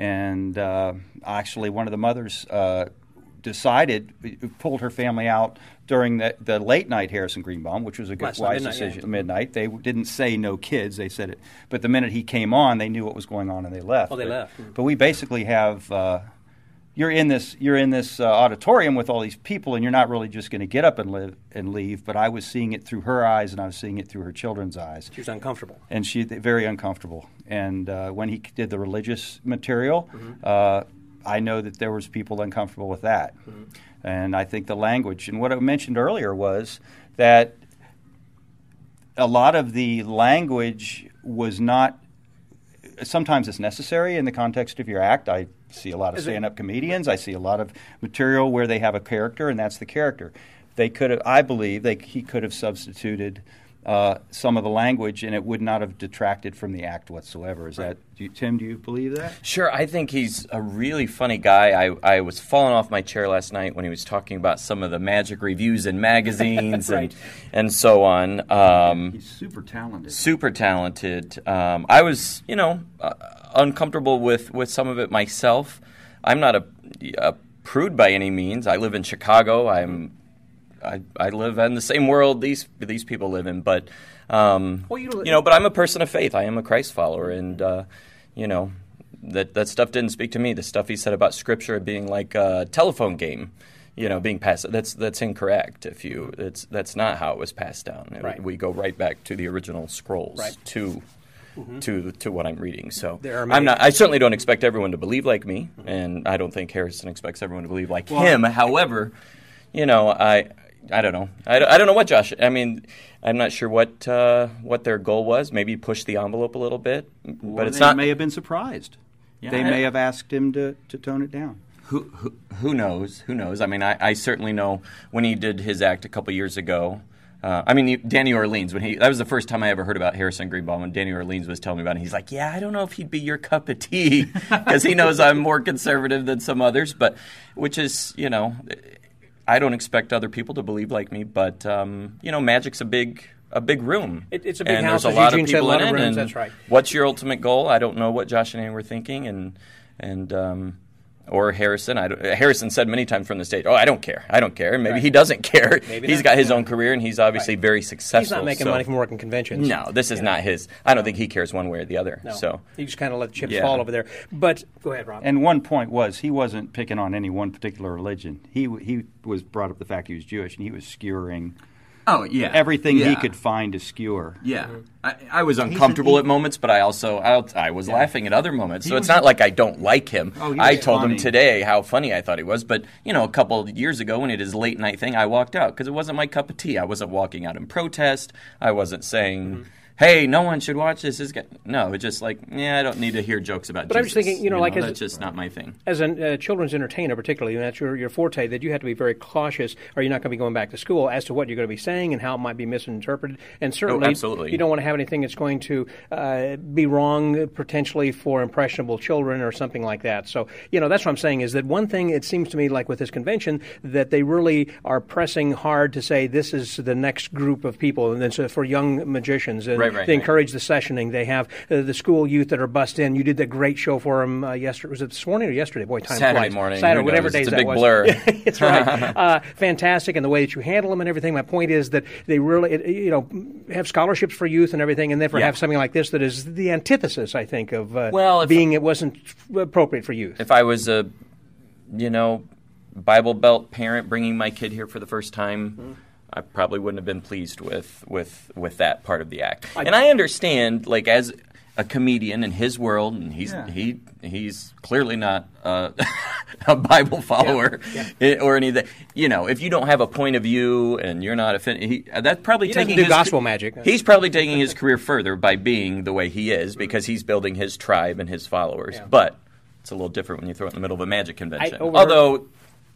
Speaker 11: and uh, actually one of the mothers uh, decided, pulled her family out during the, the late night Harrison Greenbaum, which was a good,
Speaker 2: Last
Speaker 11: wise
Speaker 2: midnight,
Speaker 11: decision.
Speaker 2: yeah.
Speaker 11: Midnight. They didn't say no kids. They said it. But the minute he came on, they knew what was going on and they left.
Speaker 2: Oh, they
Speaker 11: but,
Speaker 2: left.
Speaker 11: But we basically have. Uh, You're in this. You're in this uh, auditorium with all these people, and you're not really just going to get up and live and leave. But I was seeing it through her eyes, and I was seeing it through her children's eyes.
Speaker 2: She was uncomfortable,
Speaker 11: and she very uncomfortable. And uh, when he did the religious material,
Speaker 2: mm-hmm.
Speaker 11: uh, I know that there was people uncomfortable with that. Mm-hmm. And I think the language and what I mentioned earlier was that a lot of the language was not. Sometimes it's necessary in the context of your act. I see a lot of stand-up comedians. I see a lot of material where they have a character, and that's the character. They could have, I believe, they, he could have substituted uh, some of the language, and it would not have detracted from the act whatsoever. Is
Speaker 10: Right.
Speaker 11: that, do you, Tim? Do you believe that?
Speaker 10: Sure, I think he's a really funny guy. I, I was falling off my chair last night when he was talking about some of the magic reviews in magazines
Speaker 11: Right.
Speaker 10: and and so on. Um,
Speaker 11: He's super talented.
Speaker 10: Super talented. Um, I was, you know, uh, uncomfortable with, with some of it myself. I'm not a, a prude by any means. I live in Chicago. I'm I, I live in the same world these these people live in, but um,
Speaker 2: well, you,
Speaker 10: you know, but I'm a person of faith. I am a Christ follower, and uh, you know, that that stuff didn't speak to me. The stuff he said about Scripture being like a telephone game, you know, being passed. That's that's incorrect. If you, it's that's not how it was passed down.
Speaker 2: Right.
Speaker 10: We go right back to the original scrolls
Speaker 2: right.
Speaker 10: to. Mm-hmm. To to what I'm reading, so
Speaker 2: I'm
Speaker 10: not. I certainly don't expect everyone to believe like me, mm-hmm. and I don't think Harrison expects everyone to believe like well, him. However, you know, I I don't know. I, I don't know what Josh. I mean, I'm not sure what uh, what their goal was. Maybe push the envelope a little bit,
Speaker 11: or
Speaker 10: but it's
Speaker 11: they
Speaker 10: not.
Speaker 11: May have been surprised. Yeah, they I, may have asked him to, to tone it down.
Speaker 10: Who, who who knows? Who knows? I mean, I, I certainly know when he did his act a couple years ago. Uh, I mean, Danny Orleans, when he that was the first time I ever heard about Harrison Greenbaum, and Danny Orleans was telling me about it. He's like, yeah, I don't know if he'd be your cup of tea, because he knows I'm more conservative than some others, but which is, you know, I don't expect other people to believe like me, but, um, you know, magic's a big a big room.
Speaker 2: It, it's a big
Speaker 10: and
Speaker 2: house,
Speaker 10: there's a
Speaker 2: as
Speaker 10: lot
Speaker 2: Eugene
Speaker 10: of
Speaker 2: said, a
Speaker 10: people
Speaker 2: lot
Speaker 10: in
Speaker 2: of
Speaker 10: it,
Speaker 2: rooms,
Speaker 10: and
Speaker 2: that's right.
Speaker 10: What's your ultimate goal? I don't know what Josh and Annie were thinking, and, and um, or Harrison. I don't, Harrison said many times from the stage, "Oh, I don't care. I don't care." And maybe
Speaker 2: Right.
Speaker 10: he doesn't care.
Speaker 2: Maybe
Speaker 10: He's
Speaker 2: not.
Speaker 10: got his
Speaker 2: Yeah.
Speaker 10: own career, and he's obviously
Speaker 2: Right.
Speaker 10: very successful.
Speaker 2: He's not making
Speaker 10: so-
Speaker 2: money from working conventions.
Speaker 10: No, this is
Speaker 2: You know.
Speaker 10: not his. I don't think he cares one way or the other.
Speaker 2: No.
Speaker 10: So
Speaker 2: You just kind of let the chips
Speaker 10: Yeah.
Speaker 2: fall over there. But go ahead, Rob.
Speaker 11: And one point was he wasn't picking on any one particular religion. He he was brought up the fact he was Jewish, and he was skewering.
Speaker 10: Oh, yeah.
Speaker 11: everything he
Speaker 10: Yeah.
Speaker 11: could find to skewer.
Speaker 10: Yeah, I, I was uncomfortable
Speaker 11: he-
Speaker 10: at moments, but I also I, I was laughing at other moments.
Speaker 11: He
Speaker 10: So it's
Speaker 11: was-
Speaker 10: not like I don't like him.
Speaker 11: Oh, he
Speaker 10: I
Speaker 11: was
Speaker 10: told
Speaker 11: funny.
Speaker 10: him today how funny I thought he was, but you know, a couple of years ago when it is late night thing, I walked out because it wasn't my cup of tea. I wasn't walking out in protest. I wasn't saying.
Speaker 2: Mm-hmm.
Speaker 10: Hey, no one should watch this. This guy. No, it's just like, yeah, I don't need to hear jokes about
Speaker 2: But I'm
Speaker 10: Jesus.
Speaker 2: just thinking, you know, like as-
Speaker 10: that's just not my thing.
Speaker 2: As a uh, children's entertainer, particularly, and that's your, your forte, that you have to be very cautious, or you're not going to be going back to school as to what you're going to be saying and how it might be misinterpreted. And certainly,
Speaker 10: Oh, absolutely.
Speaker 2: you don't want to have anything that's going to uh, be wrong potentially for impressionable children or something like that. So, you know, that's what I'm saying is that one thing it seems to me like with this convention that they really are pressing hard to say this is the next group of people, and then so for young magicians, and
Speaker 10: Right, right,
Speaker 2: they
Speaker 10: right.
Speaker 2: encourage the sessioning. They have uh, the school youth that are bussed in. You did that great show for them uh, yesterday. Was it this morning or yesterday? Boy, time
Speaker 10: Saturday
Speaker 2: flies.
Speaker 10: morning.
Speaker 2: Saturday,
Speaker 10: Who
Speaker 2: whatever
Speaker 10: knows?
Speaker 2: days
Speaker 10: It's a
Speaker 2: that
Speaker 10: big
Speaker 2: was.
Speaker 10: blur.
Speaker 2: It's right. Uh, fantastic, and the way that you handle them and everything. My point is that they really, it- you know, have scholarships for youth and everything, and therefore
Speaker 10: Yeah.
Speaker 2: have something like this that is the antithesis, I think, of uh,
Speaker 10: Well, if-
Speaker 2: being it wasn't appropriate for youth.
Speaker 10: If I was a, you know, Bible Belt parent bringing my kid here for the first time,
Speaker 2: Mm-hmm.
Speaker 10: I probably wouldn't have been pleased with, with, with that part of the act. And I understand, like, as a comedian in his world, and he's
Speaker 11: Yeah.
Speaker 10: he he's clearly not uh, a Bible follower it- or any of that. You know, if you don't have a point of view and you're not offended, he, that's probably
Speaker 2: He doesn't
Speaker 10: taking
Speaker 2: do
Speaker 10: his,
Speaker 2: gospel magic.
Speaker 10: He's probably taking his career further by being the way he is because he's building his tribe and his followers.
Speaker 2: Yeah.
Speaker 10: But it's a little different when you throw it in the middle of a magic convention.
Speaker 2: overheard-
Speaker 10: Although,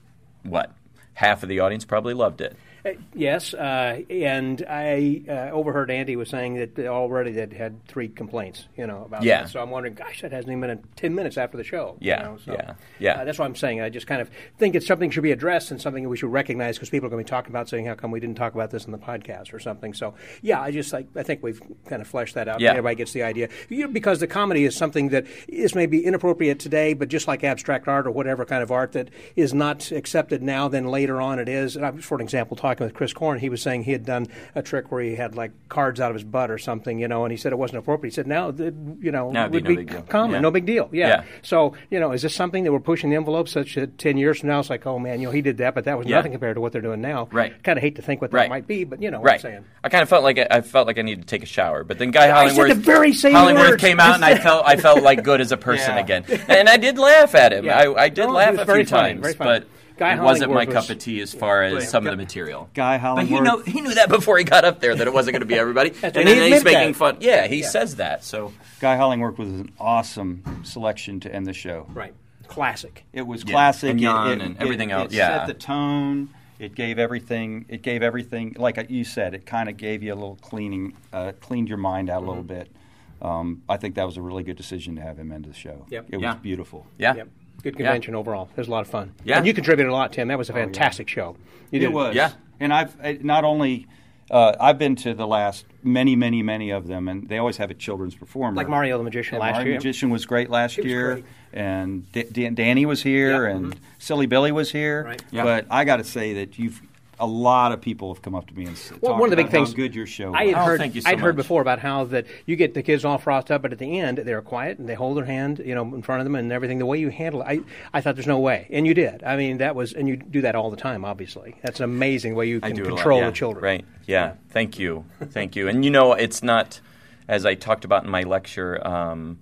Speaker 10: what? Half of the audience probably loved it.
Speaker 2: Uh, yes, uh, and I uh, overheard Andy was saying that already they'd had three complaints, you know, about
Speaker 10: Yeah.
Speaker 2: that. So I'm wondering, gosh, that hasn't even been ten minutes after the show. you
Speaker 10: Yeah,
Speaker 2: know, so,
Speaker 10: yeah, yeah.
Speaker 2: Uh, that's what I'm saying. I just kind of think it's something that should be addressed and something that we should recognize because people are going to be talking about saying, how come we didn't talk about this in the podcast or something. So, yeah, I just like I think we've kind of fleshed that out.
Speaker 10: Yeah.
Speaker 2: Everybody gets the idea. You know, because the comedy is something that is maybe inappropriate today, but just like abstract art or whatever kind of art that is not accepted now, then later on it is. And I was, for an example, talking with Chris Korn, he was saying he had done a trick where he had like cards out of his butt or something, you know, and he said it wasn't appropriate. He said now, th- you know,
Speaker 10: Now
Speaker 2: it
Speaker 10: it'd
Speaker 2: would
Speaker 10: be
Speaker 2: be,
Speaker 10: no big deal.
Speaker 2: common,
Speaker 10: Yeah.
Speaker 2: no big deal. Yeah.
Speaker 10: Yeah.
Speaker 2: So, you know, is this something that we're pushing the envelope such that ten years from now it's like, oh man, you know, he did that, but that was
Speaker 10: Yeah.
Speaker 2: nothing compared to what they're doing now.
Speaker 10: Right.
Speaker 2: Kind of hate to think what that
Speaker 10: Right.
Speaker 2: might be, but you know what
Speaker 10: Right.
Speaker 2: I'm saying.
Speaker 10: I kind of felt like I, I felt like I needed to take a shower, but then Guy
Speaker 2: I said
Speaker 10: Hollingworth,
Speaker 2: the very same
Speaker 10: Hollingworth
Speaker 2: words.
Speaker 10: came out, and I felt I felt like good as a person
Speaker 2: Yeah.
Speaker 10: again, and I did laugh at him.
Speaker 2: Yeah.
Speaker 10: I, I did
Speaker 2: No, he
Speaker 10: laugh
Speaker 2: was
Speaker 10: a
Speaker 2: very
Speaker 10: few
Speaker 2: funny,
Speaker 10: times,
Speaker 2: very funny.
Speaker 10: but
Speaker 2: Guy
Speaker 10: it wasn't my
Speaker 2: Hollingworth
Speaker 10: cup
Speaker 2: was-
Speaker 10: of tea as far as
Speaker 2: Right.
Speaker 10: some
Speaker 11: Guy-
Speaker 10: of the material.
Speaker 11: Guy
Speaker 10: But
Speaker 11: Hollingworth.
Speaker 10: he know he knew that before he got up there that it wasn't going to be everybody, and
Speaker 2: and
Speaker 10: then
Speaker 2: he
Speaker 10: he's
Speaker 2: admitted
Speaker 10: making
Speaker 2: that.
Speaker 10: fun. Yeah, he says that. So
Speaker 11: Guy Hollingworth was an awesome selection to end the show.
Speaker 2: Right. Classic.
Speaker 11: It was
Speaker 10: Yeah,
Speaker 11: classic.
Speaker 10: and
Speaker 11: It-
Speaker 10: Jan
Speaker 11: it-
Speaker 10: and
Speaker 11: it-
Speaker 10: everything
Speaker 11: it
Speaker 10: else, yeah.
Speaker 11: set the tone. It gave everything. It gave everything. Like you said, it kind of gave you a little cleaning, uh, cleaned your mind out a little
Speaker 10: Mm-hmm.
Speaker 11: bit. Um, I think that was a really good decision to have him end the show.
Speaker 2: Yep.
Speaker 11: It
Speaker 10: Yeah.
Speaker 11: was beautiful.
Speaker 10: yeah,
Speaker 2: Yep. Good convention overall. It was a lot of fun.
Speaker 10: Yeah.
Speaker 2: And you contributed a lot, Tim. That was a fantastic show. You did.
Speaker 11: It was.
Speaker 10: Yeah.
Speaker 11: And I've I, not only uh, I've been to the last many, many, many of them, and they always have a children's performer.
Speaker 2: Like Mario the Magician
Speaker 11: Yeah,
Speaker 2: last
Speaker 11: Mario
Speaker 2: year.
Speaker 11: the Magician was great last
Speaker 2: He was
Speaker 11: year,
Speaker 2: great.
Speaker 11: and D- Dan- Danny was here,
Speaker 2: Yeah,
Speaker 11: and Silly Billy was here.
Speaker 2: Right.
Speaker 10: Yeah.
Speaker 11: But I got to say that you've a lot of people have come up to me and s-
Speaker 2: Well,
Speaker 11: talked
Speaker 2: one of the big
Speaker 11: about how
Speaker 2: things
Speaker 11: good your show was.
Speaker 2: I had
Speaker 10: Oh,
Speaker 2: heard,
Speaker 10: thank you so
Speaker 2: I'd heard
Speaker 10: much.
Speaker 2: before about how that you get the kids all frothed up, but at the end they're quiet and they hold their hand, you know, in front of them and everything. The way you handle it, I, I thought there's no way, and you did. I mean, that was, and you do that all the time. Obviously, that's an amazing way you
Speaker 10: I
Speaker 2: can
Speaker 10: do it a lot,
Speaker 2: control
Speaker 10: yeah.
Speaker 2: the children.
Speaker 10: Right. Yeah. Thank you. Thank you. And you know, it's not, as I talked about in my lecture, um,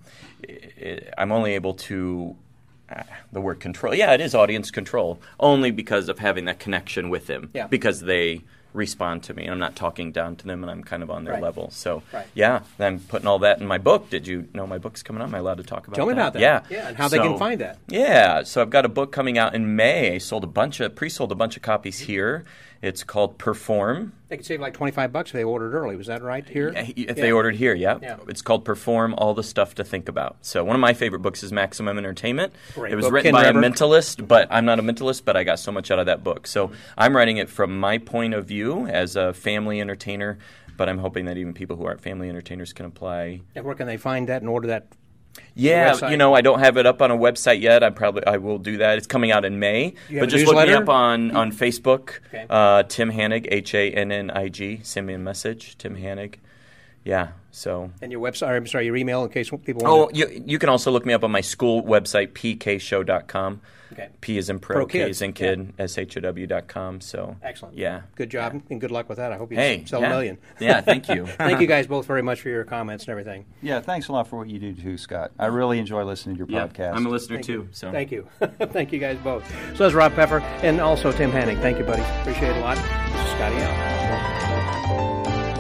Speaker 10: i I'm only able to, uh, the word control, yeah, it is audience control, only because of having that connection with them.
Speaker 2: Yeah.
Speaker 10: Because they respond to me. I'm not talking down to them, and I'm kind of on their
Speaker 2: Right.
Speaker 10: level. So,
Speaker 2: Right.
Speaker 10: yeah, I'm putting all that in my book. Did you know my book's coming out? Am I allowed to talk about
Speaker 2: Tell me
Speaker 10: that?
Speaker 2: about that.
Speaker 10: Yeah.
Speaker 2: Yeah, and how they can find that.
Speaker 10: Yeah, so I've got a book coming out in May. I sold a bunch of, pre-sold a bunch of copies here. It's called Perform.
Speaker 2: They could save like twenty-five bucks if they ordered early. Was that right here?
Speaker 10: If
Speaker 2: Yeah.
Speaker 10: they ordered here, yeah.
Speaker 2: Yeah.
Speaker 10: It's called Perform, All the Stuff to Think About. So one of my favorite books is Maximum Entertainment.
Speaker 2: Great
Speaker 10: it was
Speaker 2: book.
Speaker 10: written
Speaker 2: Ken
Speaker 10: by
Speaker 2: Reber.
Speaker 10: a mentalist, but I'm not a mentalist, but I got so much out of that book. So I'm writing it from my point of view as a family entertainer, but I'm hoping that even people who aren't family entertainers can apply.
Speaker 2: And where can they find that and order that?
Speaker 10: Yeah,
Speaker 2: website?
Speaker 10: you know, I don't have it up on a website yet. I probably I will do that. It's coming out in May.
Speaker 2: You have
Speaker 10: but
Speaker 2: a
Speaker 10: just look me
Speaker 2: newsletter?
Speaker 10: up on, on Facebook.
Speaker 2: Okay.
Speaker 10: Uh, Tim Hannig, H A N N I G. Send me a message, Tim Hannig. Yeah, so.
Speaker 2: And your website, I'm sorry, your email in case people
Speaker 10: Oh,
Speaker 2: want to.
Speaker 10: you, you can also look me up on my school website, p k show dot com.
Speaker 2: Okay.
Speaker 10: P is in pro,
Speaker 2: Pro
Speaker 10: K
Speaker 2: Kids,
Speaker 10: is in kid, S H O W dot com. So.
Speaker 2: Excellent.
Speaker 10: Yeah.
Speaker 2: Good job and good luck with that. I hope you
Speaker 10: Hey,
Speaker 2: sell
Speaker 10: yeah.
Speaker 2: a million.
Speaker 10: Yeah, thank you.
Speaker 2: Thank you guys both very much for your comments and everything.
Speaker 11: Yeah, thanks a lot for what you do too, Scott. I really enjoy listening to your
Speaker 10: Yeah,
Speaker 11: podcast.
Speaker 10: I'm a listener
Speaker 2: Thank
Speaker 10: too.
Speaker 2: you.
Speaker 10: So.
Speaker 2: Thank you. Thank you guys both. So that's Rob Peffer and also Tim Hannig. Thank you, buddies. Appreciate it a lot. This is Scotty out.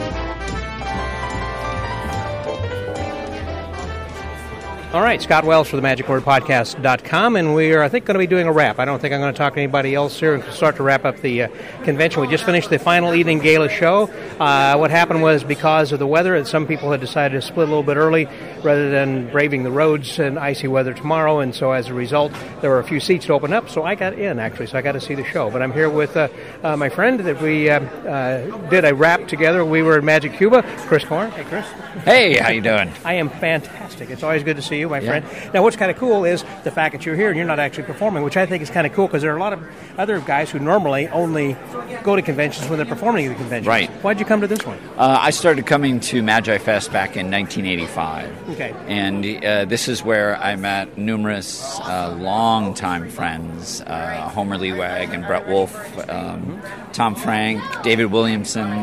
Speaker 2: All right, Scott Wells for the magic word podcast dot com, and we are, I think, going to be doing a wrap. I don't think I'm going to talk to anybody else here and start to wrap up the uh, convention. We just finished the final evening gala show. Uh, what happened was because of the weather, and some people had decided to split a little bit early rather than braving the roads and icy weather tomorrow, and so as a result, there were a few seats to open up, so I got in, actually, so I got to see the show. But I'm here with uh, uh, my friend that we uh, uh, did a wrap together. We were at Magic Cuba, Chris Korn. Hey, Chris.
Speaker 12: Hey, how you doing?
Speaker 2: I am fantastic. It's always good to see you, my
Speaker 12: Yeah.
Speaker 2: friend. Now, what's kind of cool is the fact that you're here and you're not actually performing, which I think is kind of cool because there are a lot of other guys who normally only go to conventions when they're performing at the convention.
Speaker 12: Right.
Speaker 2: Why'd you come to this one?
Speaker 12: Uh, I started coming to Magi Fest back in nineteen eighty-five.
Speaker 2: Okay.
Speaker 12: And uh, this is where I met numerous uh, longtime friends, uh, Homer Lee Wag and Brett Wolf, um, Tom Frank, David Williamson.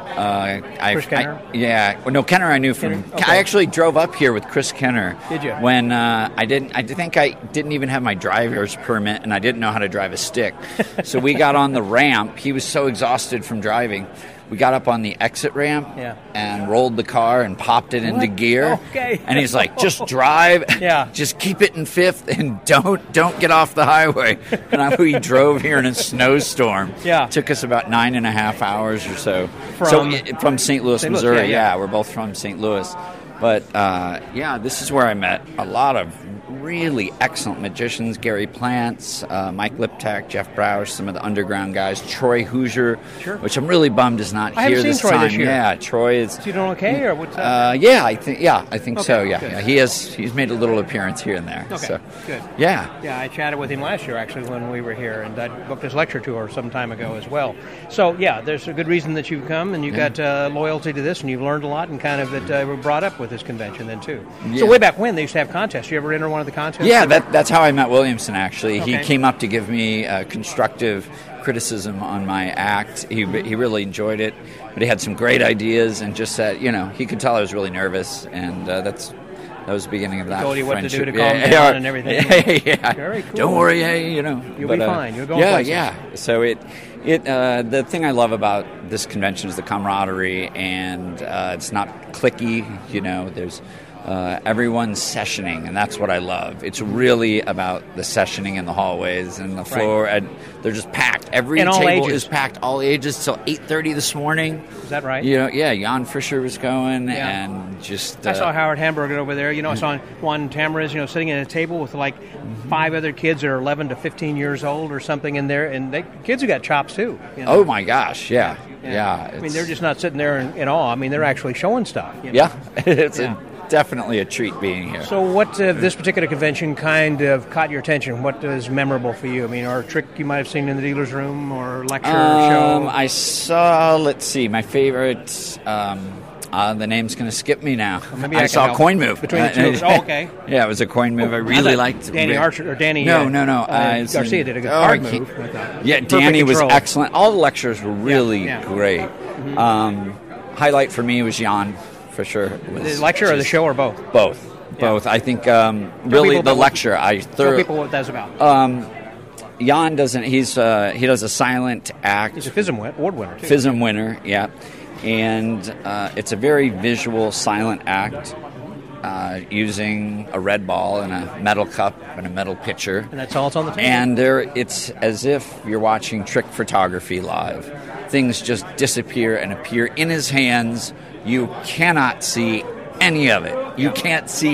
Speaker 12: Uh, I,
Speaker 2: Chris Kenner?
Speaker 12: I, yeah. Well, no, Kenner I knew from...
Speaker 2: Kenner? Okay.
Speaker 12: I actually drove up here with Chris Kenner.
Speaker 2: Did you?
Speaker 12: When uh, I didn't... I think I didn't even have my driver's permit, and I didn't know how to drive a stick. So we got on the ramp. He was so exhausted from driving. We got up on the exit ramp
Speaker 2: Yeah.
Speaker 12: and rolled the car and popped it into
Speaker 2: What?
Speaker 12: gear.
Speaker 2: Okay.
Speaker 12: And he's like, just drive.
Speaker 2: Yeah.
Speaker 12: Just keep it in fifth and don't don't get off the highway. And I, we drove here in a snowstorm.
Speaker 2: Yeah.
Speaker 12: It took us about nine and a half hours or so.
Speaker 2: From-
Speaker 12: so i- from Saint Louis,
Speaker 2: Saint Louis,
Speaker 12: Missouri.
Speaker 2: yeah, yeah.
Speaker 12: Yeah, we're both from Saint Louis. But uh, yeah, this is where I met a lot of really excellent magicians. Gary Plants, uh, Mike Liptak, Jeff Browse, some of the underground guys. Troy Hoosier,
Speaker 2: Sure.
Speaker 12: which I'm really bummed is not
Speaker 2: I haven't
Speaker 12: here
Speaker 2: seen
Speaker 12: this
Speaker 2: Troy
Speaker 12: time.
Speaker 2: this year.
Speaker 12: Yeah, Troy is.
Speaker 2: Is he doing okay, or what's that?
Speaker 12: Uh, yeah, I think. Yeah, I think
Speaker 2: Okay,
Speaker 12: so. Yeah,
Speaker 2: good.
Speaker 12: yeah, he has. He's made a little appearance here and there.
Speaker 2: Okay,
Speaker 12: So,
Speaker 2: good.
Speaker 12: yeah.
Speaker 2: Yeah, I chatted with him last year, actually, when we were here, and I booked his lecture tour some time ago as well. So, yeah, there's a good reason that you've come, and you've
Speaker 12: Yeah.
Speaker 2: got uh, loyalty to this, and you've learned a lot, and kind of that uh, were brought up with this convention then, too.
Speaker 12: Yeah.
Speaker 2: So way back when, they used to have contests. You ever enter one of the contests?
Speaker 12: Yeah, that, that's how I met Williamson, actually.
Speaker 2: Okay.
Speaker 12: He came up to give me uh, constructive criticism on my act. He, he really enjoyed it, but he had some great ideas and just said, you know, he could tell I was really nervous, and uh, that's that was the beginning of that
Speaker 2: told you what to do
Speaker 12: friendship.
Speaker 2: to calm
Speaker 12: Yeah,
Speaker 2: down
Speaker 12: yeah.
Speaker 2: and everything.
Speaker 12: yeah.
Speaker 2: Very cool.
Speaker 12: Don't worry, hey, you know.
Speaker 2: You'll
Speaker 12: but,
Speaker 2: be
Speaker 12: uh,
Speaker 2: fine. You're going
Speaker 12: Yeah,
Speaker 2: places.
Speaker 12: yeah. So it, it, uh, the thing I love about this convention is the camaraderie, and uh, it's not cliquey. You know, there's uh, everyone's sessioning, and that's what I love. It's really about the sessioning in the hallways and the floor, and they're just packed. Every
Speaker 2: And all
Speaker 12: table
Speaker 2: ages.
Speaker 12: is packed, all ages, till eight thirty this morning.
Speaker 2: Is that right?
Speaker 12: You know, yeah, Jan Fisher was going,
Speaker 2: Yeah.
Speaker 12: and just
Speaker 2: I
Speaker 12: uh,
Speaker 2: saw Howard Hamburger over there. You know, I saw Juan Tamariz, you know, sitting at a table with like five other kids that are eleven to fifteen years old or something in there, and they kids who got chops too. You know?
Speaker 12: Oh my gosh, yeah, yeah.
Speaker 2: I mean,
Speaker 12: it's-
Speaker 2: they're just not sitting there in, in awe. I mean, they're actually showing stuff. you know?
Speaker 12: Yeah, it's
Speaker 2: Yeah.
Speaker 12: A, definitely a treat being here.
Speaker 2: So, what uh, this particular convention kind of caught your attention? What is memorable for you? I mean, or a trick you might have seen in the dealer's room, or lecture, or show?
Speaker 12: Um, I saw. Let's see. My favorite. Um, uh, the name's going to skip me now.
Speaker 2: maybe
Speaker 12: I,
Speaker 2: I can
Speaker 12: saw
Speaker 2: help.
Speaker 12: Coin Move
Speaker 2: Between the two of us. Oh, okay.
Speaker 12: Yeah, it was a coin move. I
Speaker 2: I
Speaker 12: really
Speaker 2: thought
Speaker 12: liked.
Speaker 2: Danny Archer or Danny.
Speaker 12: No,
Speaker 2: uh,
Speaker 12: no, no.
Speaker 2: Uh,
Speaker 12: uh, it's
Speaker 2: Garcia
Speaker 12: in-
Speaker 2: did a good
Speaker 12: oh,
Speaker 2: hard
Speaker 12: I keep-
Speaker 2: move. I thought.
Speaker 12: Yeah,
Speaker 2: Perfect
Speaker 12: Danny was
Speaker 2: control.
Speaker 12: excellent. All the lectures were really
Speaker 2: yeah.
Speaker 12: great. Um, highlight for me was Jan, for sure. Was
Speaker 2: The lecture or the
Speaker 12: just-
Speaker 2: show or both?
Speaker 12: Both. Both. I think um,
Speaker 2: Tell
Speaker 12: really
Speaker 2: people
Speaker 12: the
Speaker 2: about what-
Speaker 12: lecture. I
Speaker 2: Tell
Speaker 12: thoroughly.
Speaker 2: people what that's about.
Speaker 12: Um, Jan doesn't. He's uh, he does a silent act.
Speaker 2: He's a FISM win- award winner. Too.
Speaker 12: FISM winner, yeah, and uh, it's a very visual silent act uh, using a red ball and a metal cup and a metal pitcher.
Speaker 2: And that's all it's on the table.
Speaker 12: And there, it's as if you're watching trick photography live. Things just disappear and appear in his hands. You cannot see any of it. You can't see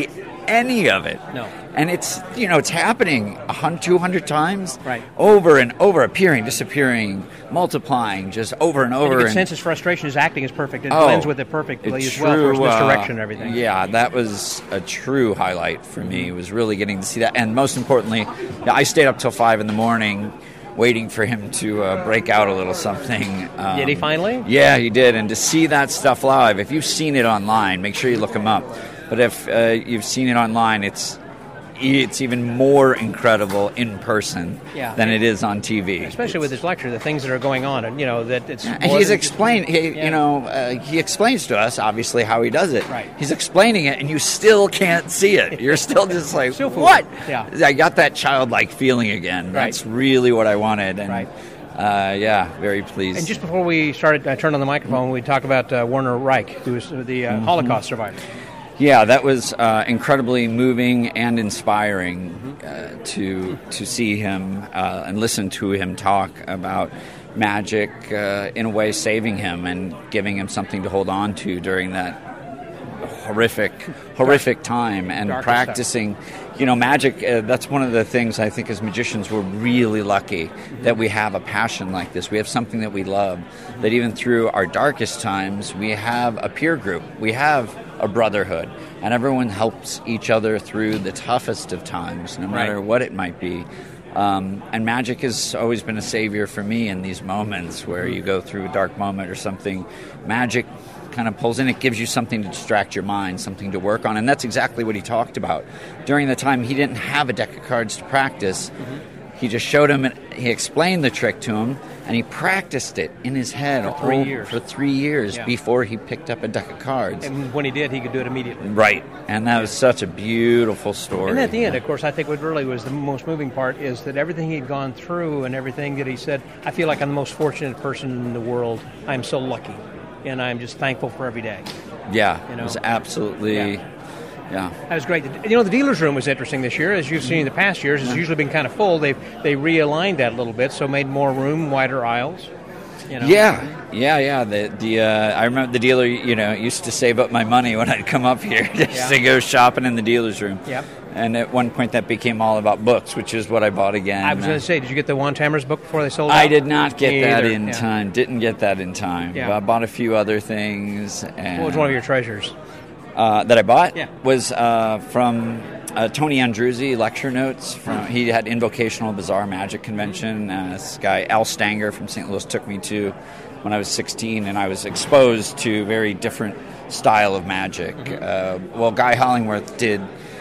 Speaker 12: any of it.
Speaker 2: No.
Speaker 12: And it's, you know, it's happening a hundred, two hundred times.
Speaker 2: Right.
Speaker 12: Over and over, appearing, disappearing, multiplying, just over and over.
Speaker 2: And you can
Speaker 12: and,
Speaker 2: sense his frustration. His acting is perfect. It
Speaker 12: Oh,
Speaker 2: blends with it perfectly
Speaker 12: it's
Speaker 2: as well for his
Speaker 12: true, uh,
Speaker 2: misdirection and everything.
Speaker 12: Yeah, that was a true highlight for me. It was really getting to see that. And most importantly, yeah, I stayed up till five in the morning waiting for him to uh, break out a little something. Um,
Speaker 2: Did he finally?
Speaker 12: Yeah, he did. And to see that stuff live, if you've seen it online, make sure you look him up. But if uh, you've seen it online, it's it's even more incredible in person
Speaker 2: Yeah.
Speaker 12: than it is on T V.
Speaker 2: Especially with his lecture, the things that are going on, and you know that it's.
Speaker 12: And
Speaker 2: more
Speaker 12: he's
Speaker 2: than-
Speaker 12: explained, he,
Speaker 2: Yeah.
Speaker 12: you know, uh, he explains to us, obviously, how he does it.
Speaker 2: Right.
Speaker 12: He's explaining it, and you still can't see it. You're still just like,
Speaker 2: Still fooled.
Speaker 12: what?
Speaker 2: Yeah.
Speaker 12: I got that childlike feeling again.
Speaker 2: Right.
Speaker 12: That's really what I wanted. And,
Speaker 2: Right.
Speaker 12: uh, yeah, very pleased.
Speaker 2: And just before we started, I turned on the microphone. We talked about uh, Werner Reich, who was the uh,
Speaker 12: Mhm.
Speaker 2: Holocaust survivor.
Speaker 12: Yeah, that was uh, incredibly moving and inspiring uh, to to see him uh, and listen to him talk about magic, uh, in a way saving him and giving him something to hold on to during that horrific, horrific time, and
Speaker 2: Darkest
Speaker 12: practicing. You know, magic, uh, that's one of the things I think as magicians we're really lucky that we have a passion like this. We have something that we love, that even through our darkest times, we have a peer group. We have a brotherhood, and everyone helps each other through the toughest of times, no matter
Speaker 2: Right.
Speaker 12: what it might be. Um, and magic has always been a savior for me in these moments where you go through a dark moment or something. Magic kind of pulls in. It gives you something to distract your mind, something to work on. And that's exactly what he talked about. During the time he didn't have a deck of cards to practice,
Speaker 2: Mm-hmm.
Speaker 12: he just showed him, and he explained the trick to him, and he practiced it in his head
Speaker 2: For three
Speaker 12: all-
Speaker 2: years.
Speaker 12: for three years
Speaker 2: Yeah.
Speaker 12: before he picked up a deck of cards.
Speaker 2: And when he did, he could do it immediately.
Speaker 12: Right. And that was such a beautiful story.
Speaker 2: And at the end, of course, I think what really was the most moving part is that everything he'd gone through and everything that he said, I feel like I'm the most fortunate person in the world. I'm so lucky, and I'm just thankful for every day.
Speaker 12: Yeah,
Speaker 2: You know?
Speaker 12: it was absolutely,
Speaker 2: Yeah.
Speaker 12: yeah.
Speaker 2: That was great. You know, the dealer's room was interesting this year. As you've seen in the past years, it's usually been kind of full. They they realigned that a little bit, so made more room, wider aisles. You know?
Speaker 12: Yeah, yeah, yeah. The the uh, I remember the dealer. You know, used to save up my money when I'd come up here just
Speaker 2: Yeah.
Speaker 12: to go shopping in the dealer's room.
Speaker 2: Yep.
Speaker 12: And at one point, that became all about books, which is what I bought again.
Speaker 2: I was going to say, did you get the Juan Tamers book before they sold out?
Speaker 12: I did not get
Speaker 2: Me
Speaker 12: that
Speaker 2: either.
Speaker 12: in
Speaker 2: Yeah.
Speaker 12: time. Didn't get that in time.
Speaker 2: Yeah.
Speaker 12: But I bought a few other things. And
Speaker 2: What was one of your treasures?
Speaker 12: uh, that I bought
Speaker 2: Yeah.
Speaker 12: was uh, from uh, Tony Andruzzi lecture notes. From he had Invocational Bizarre Magic Convention. Uh, this guy Al Stanger from Saint Louis took me to when I was sixteen, and I was exposed to very different style of magic. Uh, well, Guy Hollingworth did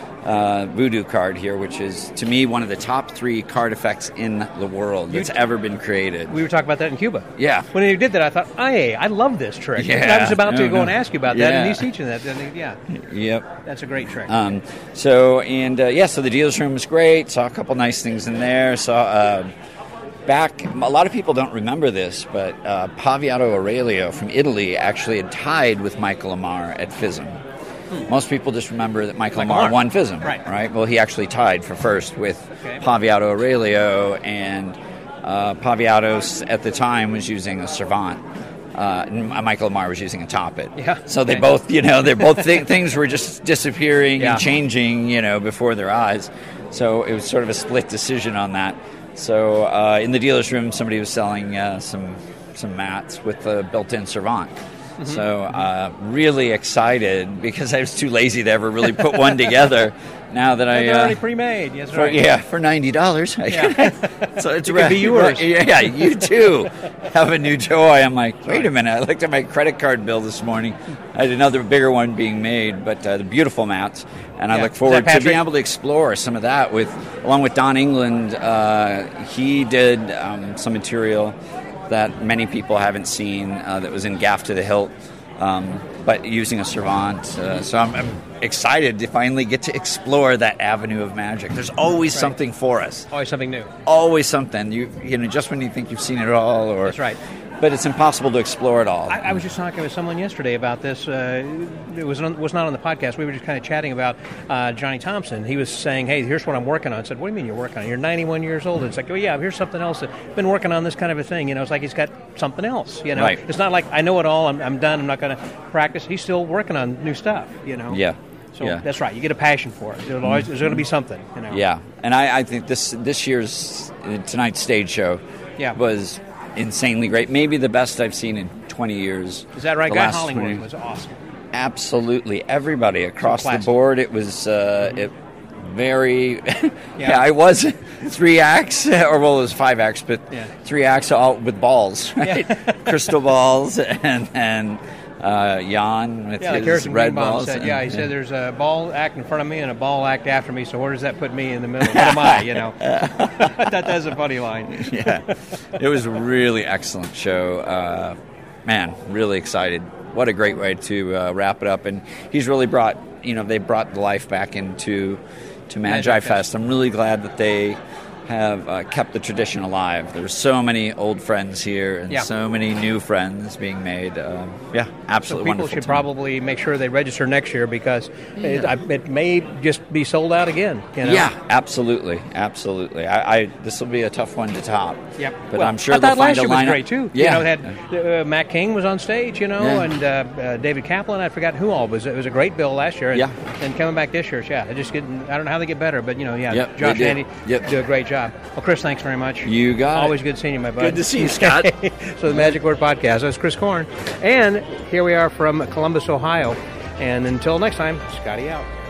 Speaker 12: uh, Voodoo card here, which is to me one of the top three card effects in the world that's
Speaker 2: You-
Speaker 12: ever been created.
Speaker 2: We were talking about that in Cuba.
Speaker 12: Yeah.
Speaker 2: When he did that, I thought, hey, I love this trick.
Speaker 12: Yeah.
Speaker 2: And I was about to
Speaker 12: No,
Speaker 2: go
Speaker 12: no.
Speaker 2: and ask you about that, and
Speaker 12: Yeah.
Speaker 2: he's teaching that. And he- yeah,
Speaker 12: Yep.
Speaker 2: that's a great trick.
Speaker 12: Um, so and uh, yeah, so the dealer's room was great. Saw a couple nice things in there. Saw uh, back. A lot of people don't remember this, but uh, Paviato Aurelio from Italy actually had tied with Michael Amar at F I S M. Most people just remember that Michael,
Speaker 2: Michael
Speaker 12: Amar
Speaker 2: Amar.
Speaker 12: won F I S M,
Speaker 2: Right.
Speaker 12: right? Well, he actually tied for first with
Speaker 2: Okay.
Speaker 12: Paviato Aurelio, and uh, Paviato s- at the time was using a Servant. Uh, and Michael Amar was using a Toppet.
Speaker 2: Yeah.
Speaker 12: So they
Speaker 2: Okay.
Speaker 12: both, you know, they're both th- things were just disappearing
Speaker 2: Yeah.
Speaker 12: and changing, you know, before their eyes. So it was sort of a split decision on that. So uh, in the dealer's room, somebody was selling uh, some some mats with a built-in Servant.
Speaker 2: Mm-hmm.
Speaker 12: So uh, really excited because I was too lazy to ever really put one together. Now that I
Speaker 2: And they're
Speaker 12: uh,
Speaker 2: already pre-made. Yes,
Speaker 12: for,
Speaker 2: right.
Speaker 12: yeah, for ninety dollars.
Speaker 2: Yeah.
Speaker 12: So it's
Speaker 2: It could be yours.
Speaker 12: Yeah, you too have a new toy. I'm like, wait a minute. I looked at my credit card bill this morning. I had another bigger one being made, but uh, the beautiful mats, and I
Speaker 2: Yeah.
Speaker 12: look
Speaker 2: Is
Speaker 12: forward
Speaker 2: that
Speaker 12: to being
Speaker 2: Patrick?
Speaker 12: able to explore some of that with, along with Don England. Uh, he did um, some material that many people haven't seen uh, that was in Gaff to the Hilt. Um, but using a Servant. Uh, so I'm, I'm excited to finally get to explore that avenue of magic. There's always
Speaker 2: Right.
Speaker 12: something for us.
Speaker 2: Always something new.
Speaker 12: Always something. You you know, just when you think you've seen it all, or
Speaker 2: That's right.
Speaker 12: But it's impossible to explore it all.
Speaker 2: I, I was just talking with someone yesterday about this. Uh, it was on, was not on the podcast. We were just kind of chatting about uh, Johnny Thompson. He was saying, "Hey, here's what I'm working on." I said, "What do you mean you're working on? You're ninety-one years old." It's like, "Oh yeah, here's something else. I've been working on this kind of a thing." You know, it's like he's got something else. You know,
Speaker 12: Right.
Speaker 2: it's not like I know it all. I'm, I'm done. I'm not going to practice. He's still working on new stuff. You know.
Speaker 12: Yeah.
Speaker 2: So
Speaker 12: Yeah.
Speaker 2: that's right. You get a passion for it. There's, always, there's going to be something. You know?
Speaker 12: Yeah, and I, I think this this year's uh, tonight's stage show
Speaker 2: Yeah.
Speaker 12: was insanely great. Maybe the best I've seen in twenty years.
Speaker 2: Is that right?
Speaker 12: The
Speaker 2: Guy
Speaker 12: last
Speaker 2: Hollingworth
Speaker 12: twenty
Speaker 2: was awesome.
Speaker 12: Absolutely, everybody across the
Speaker 2: classic.
Speaker 12: board. It was uh, it very. yeah. I was three acts, or well, it was five acts, but
Speaker 2: Yeah.
Speaker 12: three acts all with balls, right? Crystal balls, and and uh, Jan with
Speaker 2: Yeah, like
Speaker 12: his
Speaker 2: Harrison
Speaker 12: red
Speaker 2: Greenbaum
Speaker 12: balls.
Speaker 2: said.
Speaker 12: and-
Speaker 2: Yeah, he said there's a ball act in front of me and a ball act after me. So where does that put me in the middle? What am I? You know, that that's a funny line.
Speaker 12: yeah, it was a really excellent show. Uh, man, really excited. What a great way to uh, wrap it up. And he's really brought, you know, they brought the life back into to Magi,
Speaker 2: Magi
Speaker 12: Fest.
Speaker 2: Fest.
Speaker 12: I'm really glad that they have uh, kept the tradition alive. There's so many old friends here and
Speaker 2: Yeah.
Speaker 12: so many new friends being made. Um, yeah,
Speaker 2: So
Speaker 12: absolutely
Speaker 2: people
Speaker 12: wonderful
Speaker 2: should
Speaker 12: time.
Speaker 2: probably make sure they register next year because it, I, it may just be sold out again. You know?
Speaker 12: Yeah, absolutely, absolutely. I, I this will be a tough one to top.
Speaker 2: Yep.
Speaker 12: But
Speaker 2: Well,
Speaker 12: I'm sure
Speaker 2: I
Speaker 12: they'll
Speaker 2: thought last
Speaker 12: find a
Speaker 2: year was
Speaker 12: lineup.
Speaker 2: great too.
Speaker 12: Yeah,
Speaker 2: You know, it had uh, Matt King was on stage, you know,
Speaker 12: Yeah.
Speaker 2: and uh, uh, David Kaplan. I forgot who all was. It was a great bill last year. And,
Speaker 12: Yeah.
Speaker 2: And coming back this year, yeah, they just getting. I don't know how they get better, but you know, yeah,
Speaker 12: Yep,
Speaker 2: Josh
Speaker 12: they
Speaker 2: and
Speaker 12: did.
Speaker 2: Andy
Speaker 12: Yep.
Speaker 2: do a great job. Well, Chris, thanks very much.
Speaker 12: You got it.
Speaker 2: Always good seeing you, my bud.
Speaker 12: Good to see you, Scott.
Speaker 2: So the Magic Word Podcast. That's Chris Korn, and here we are from Columbus, Ohio. And until next time, Scotty out.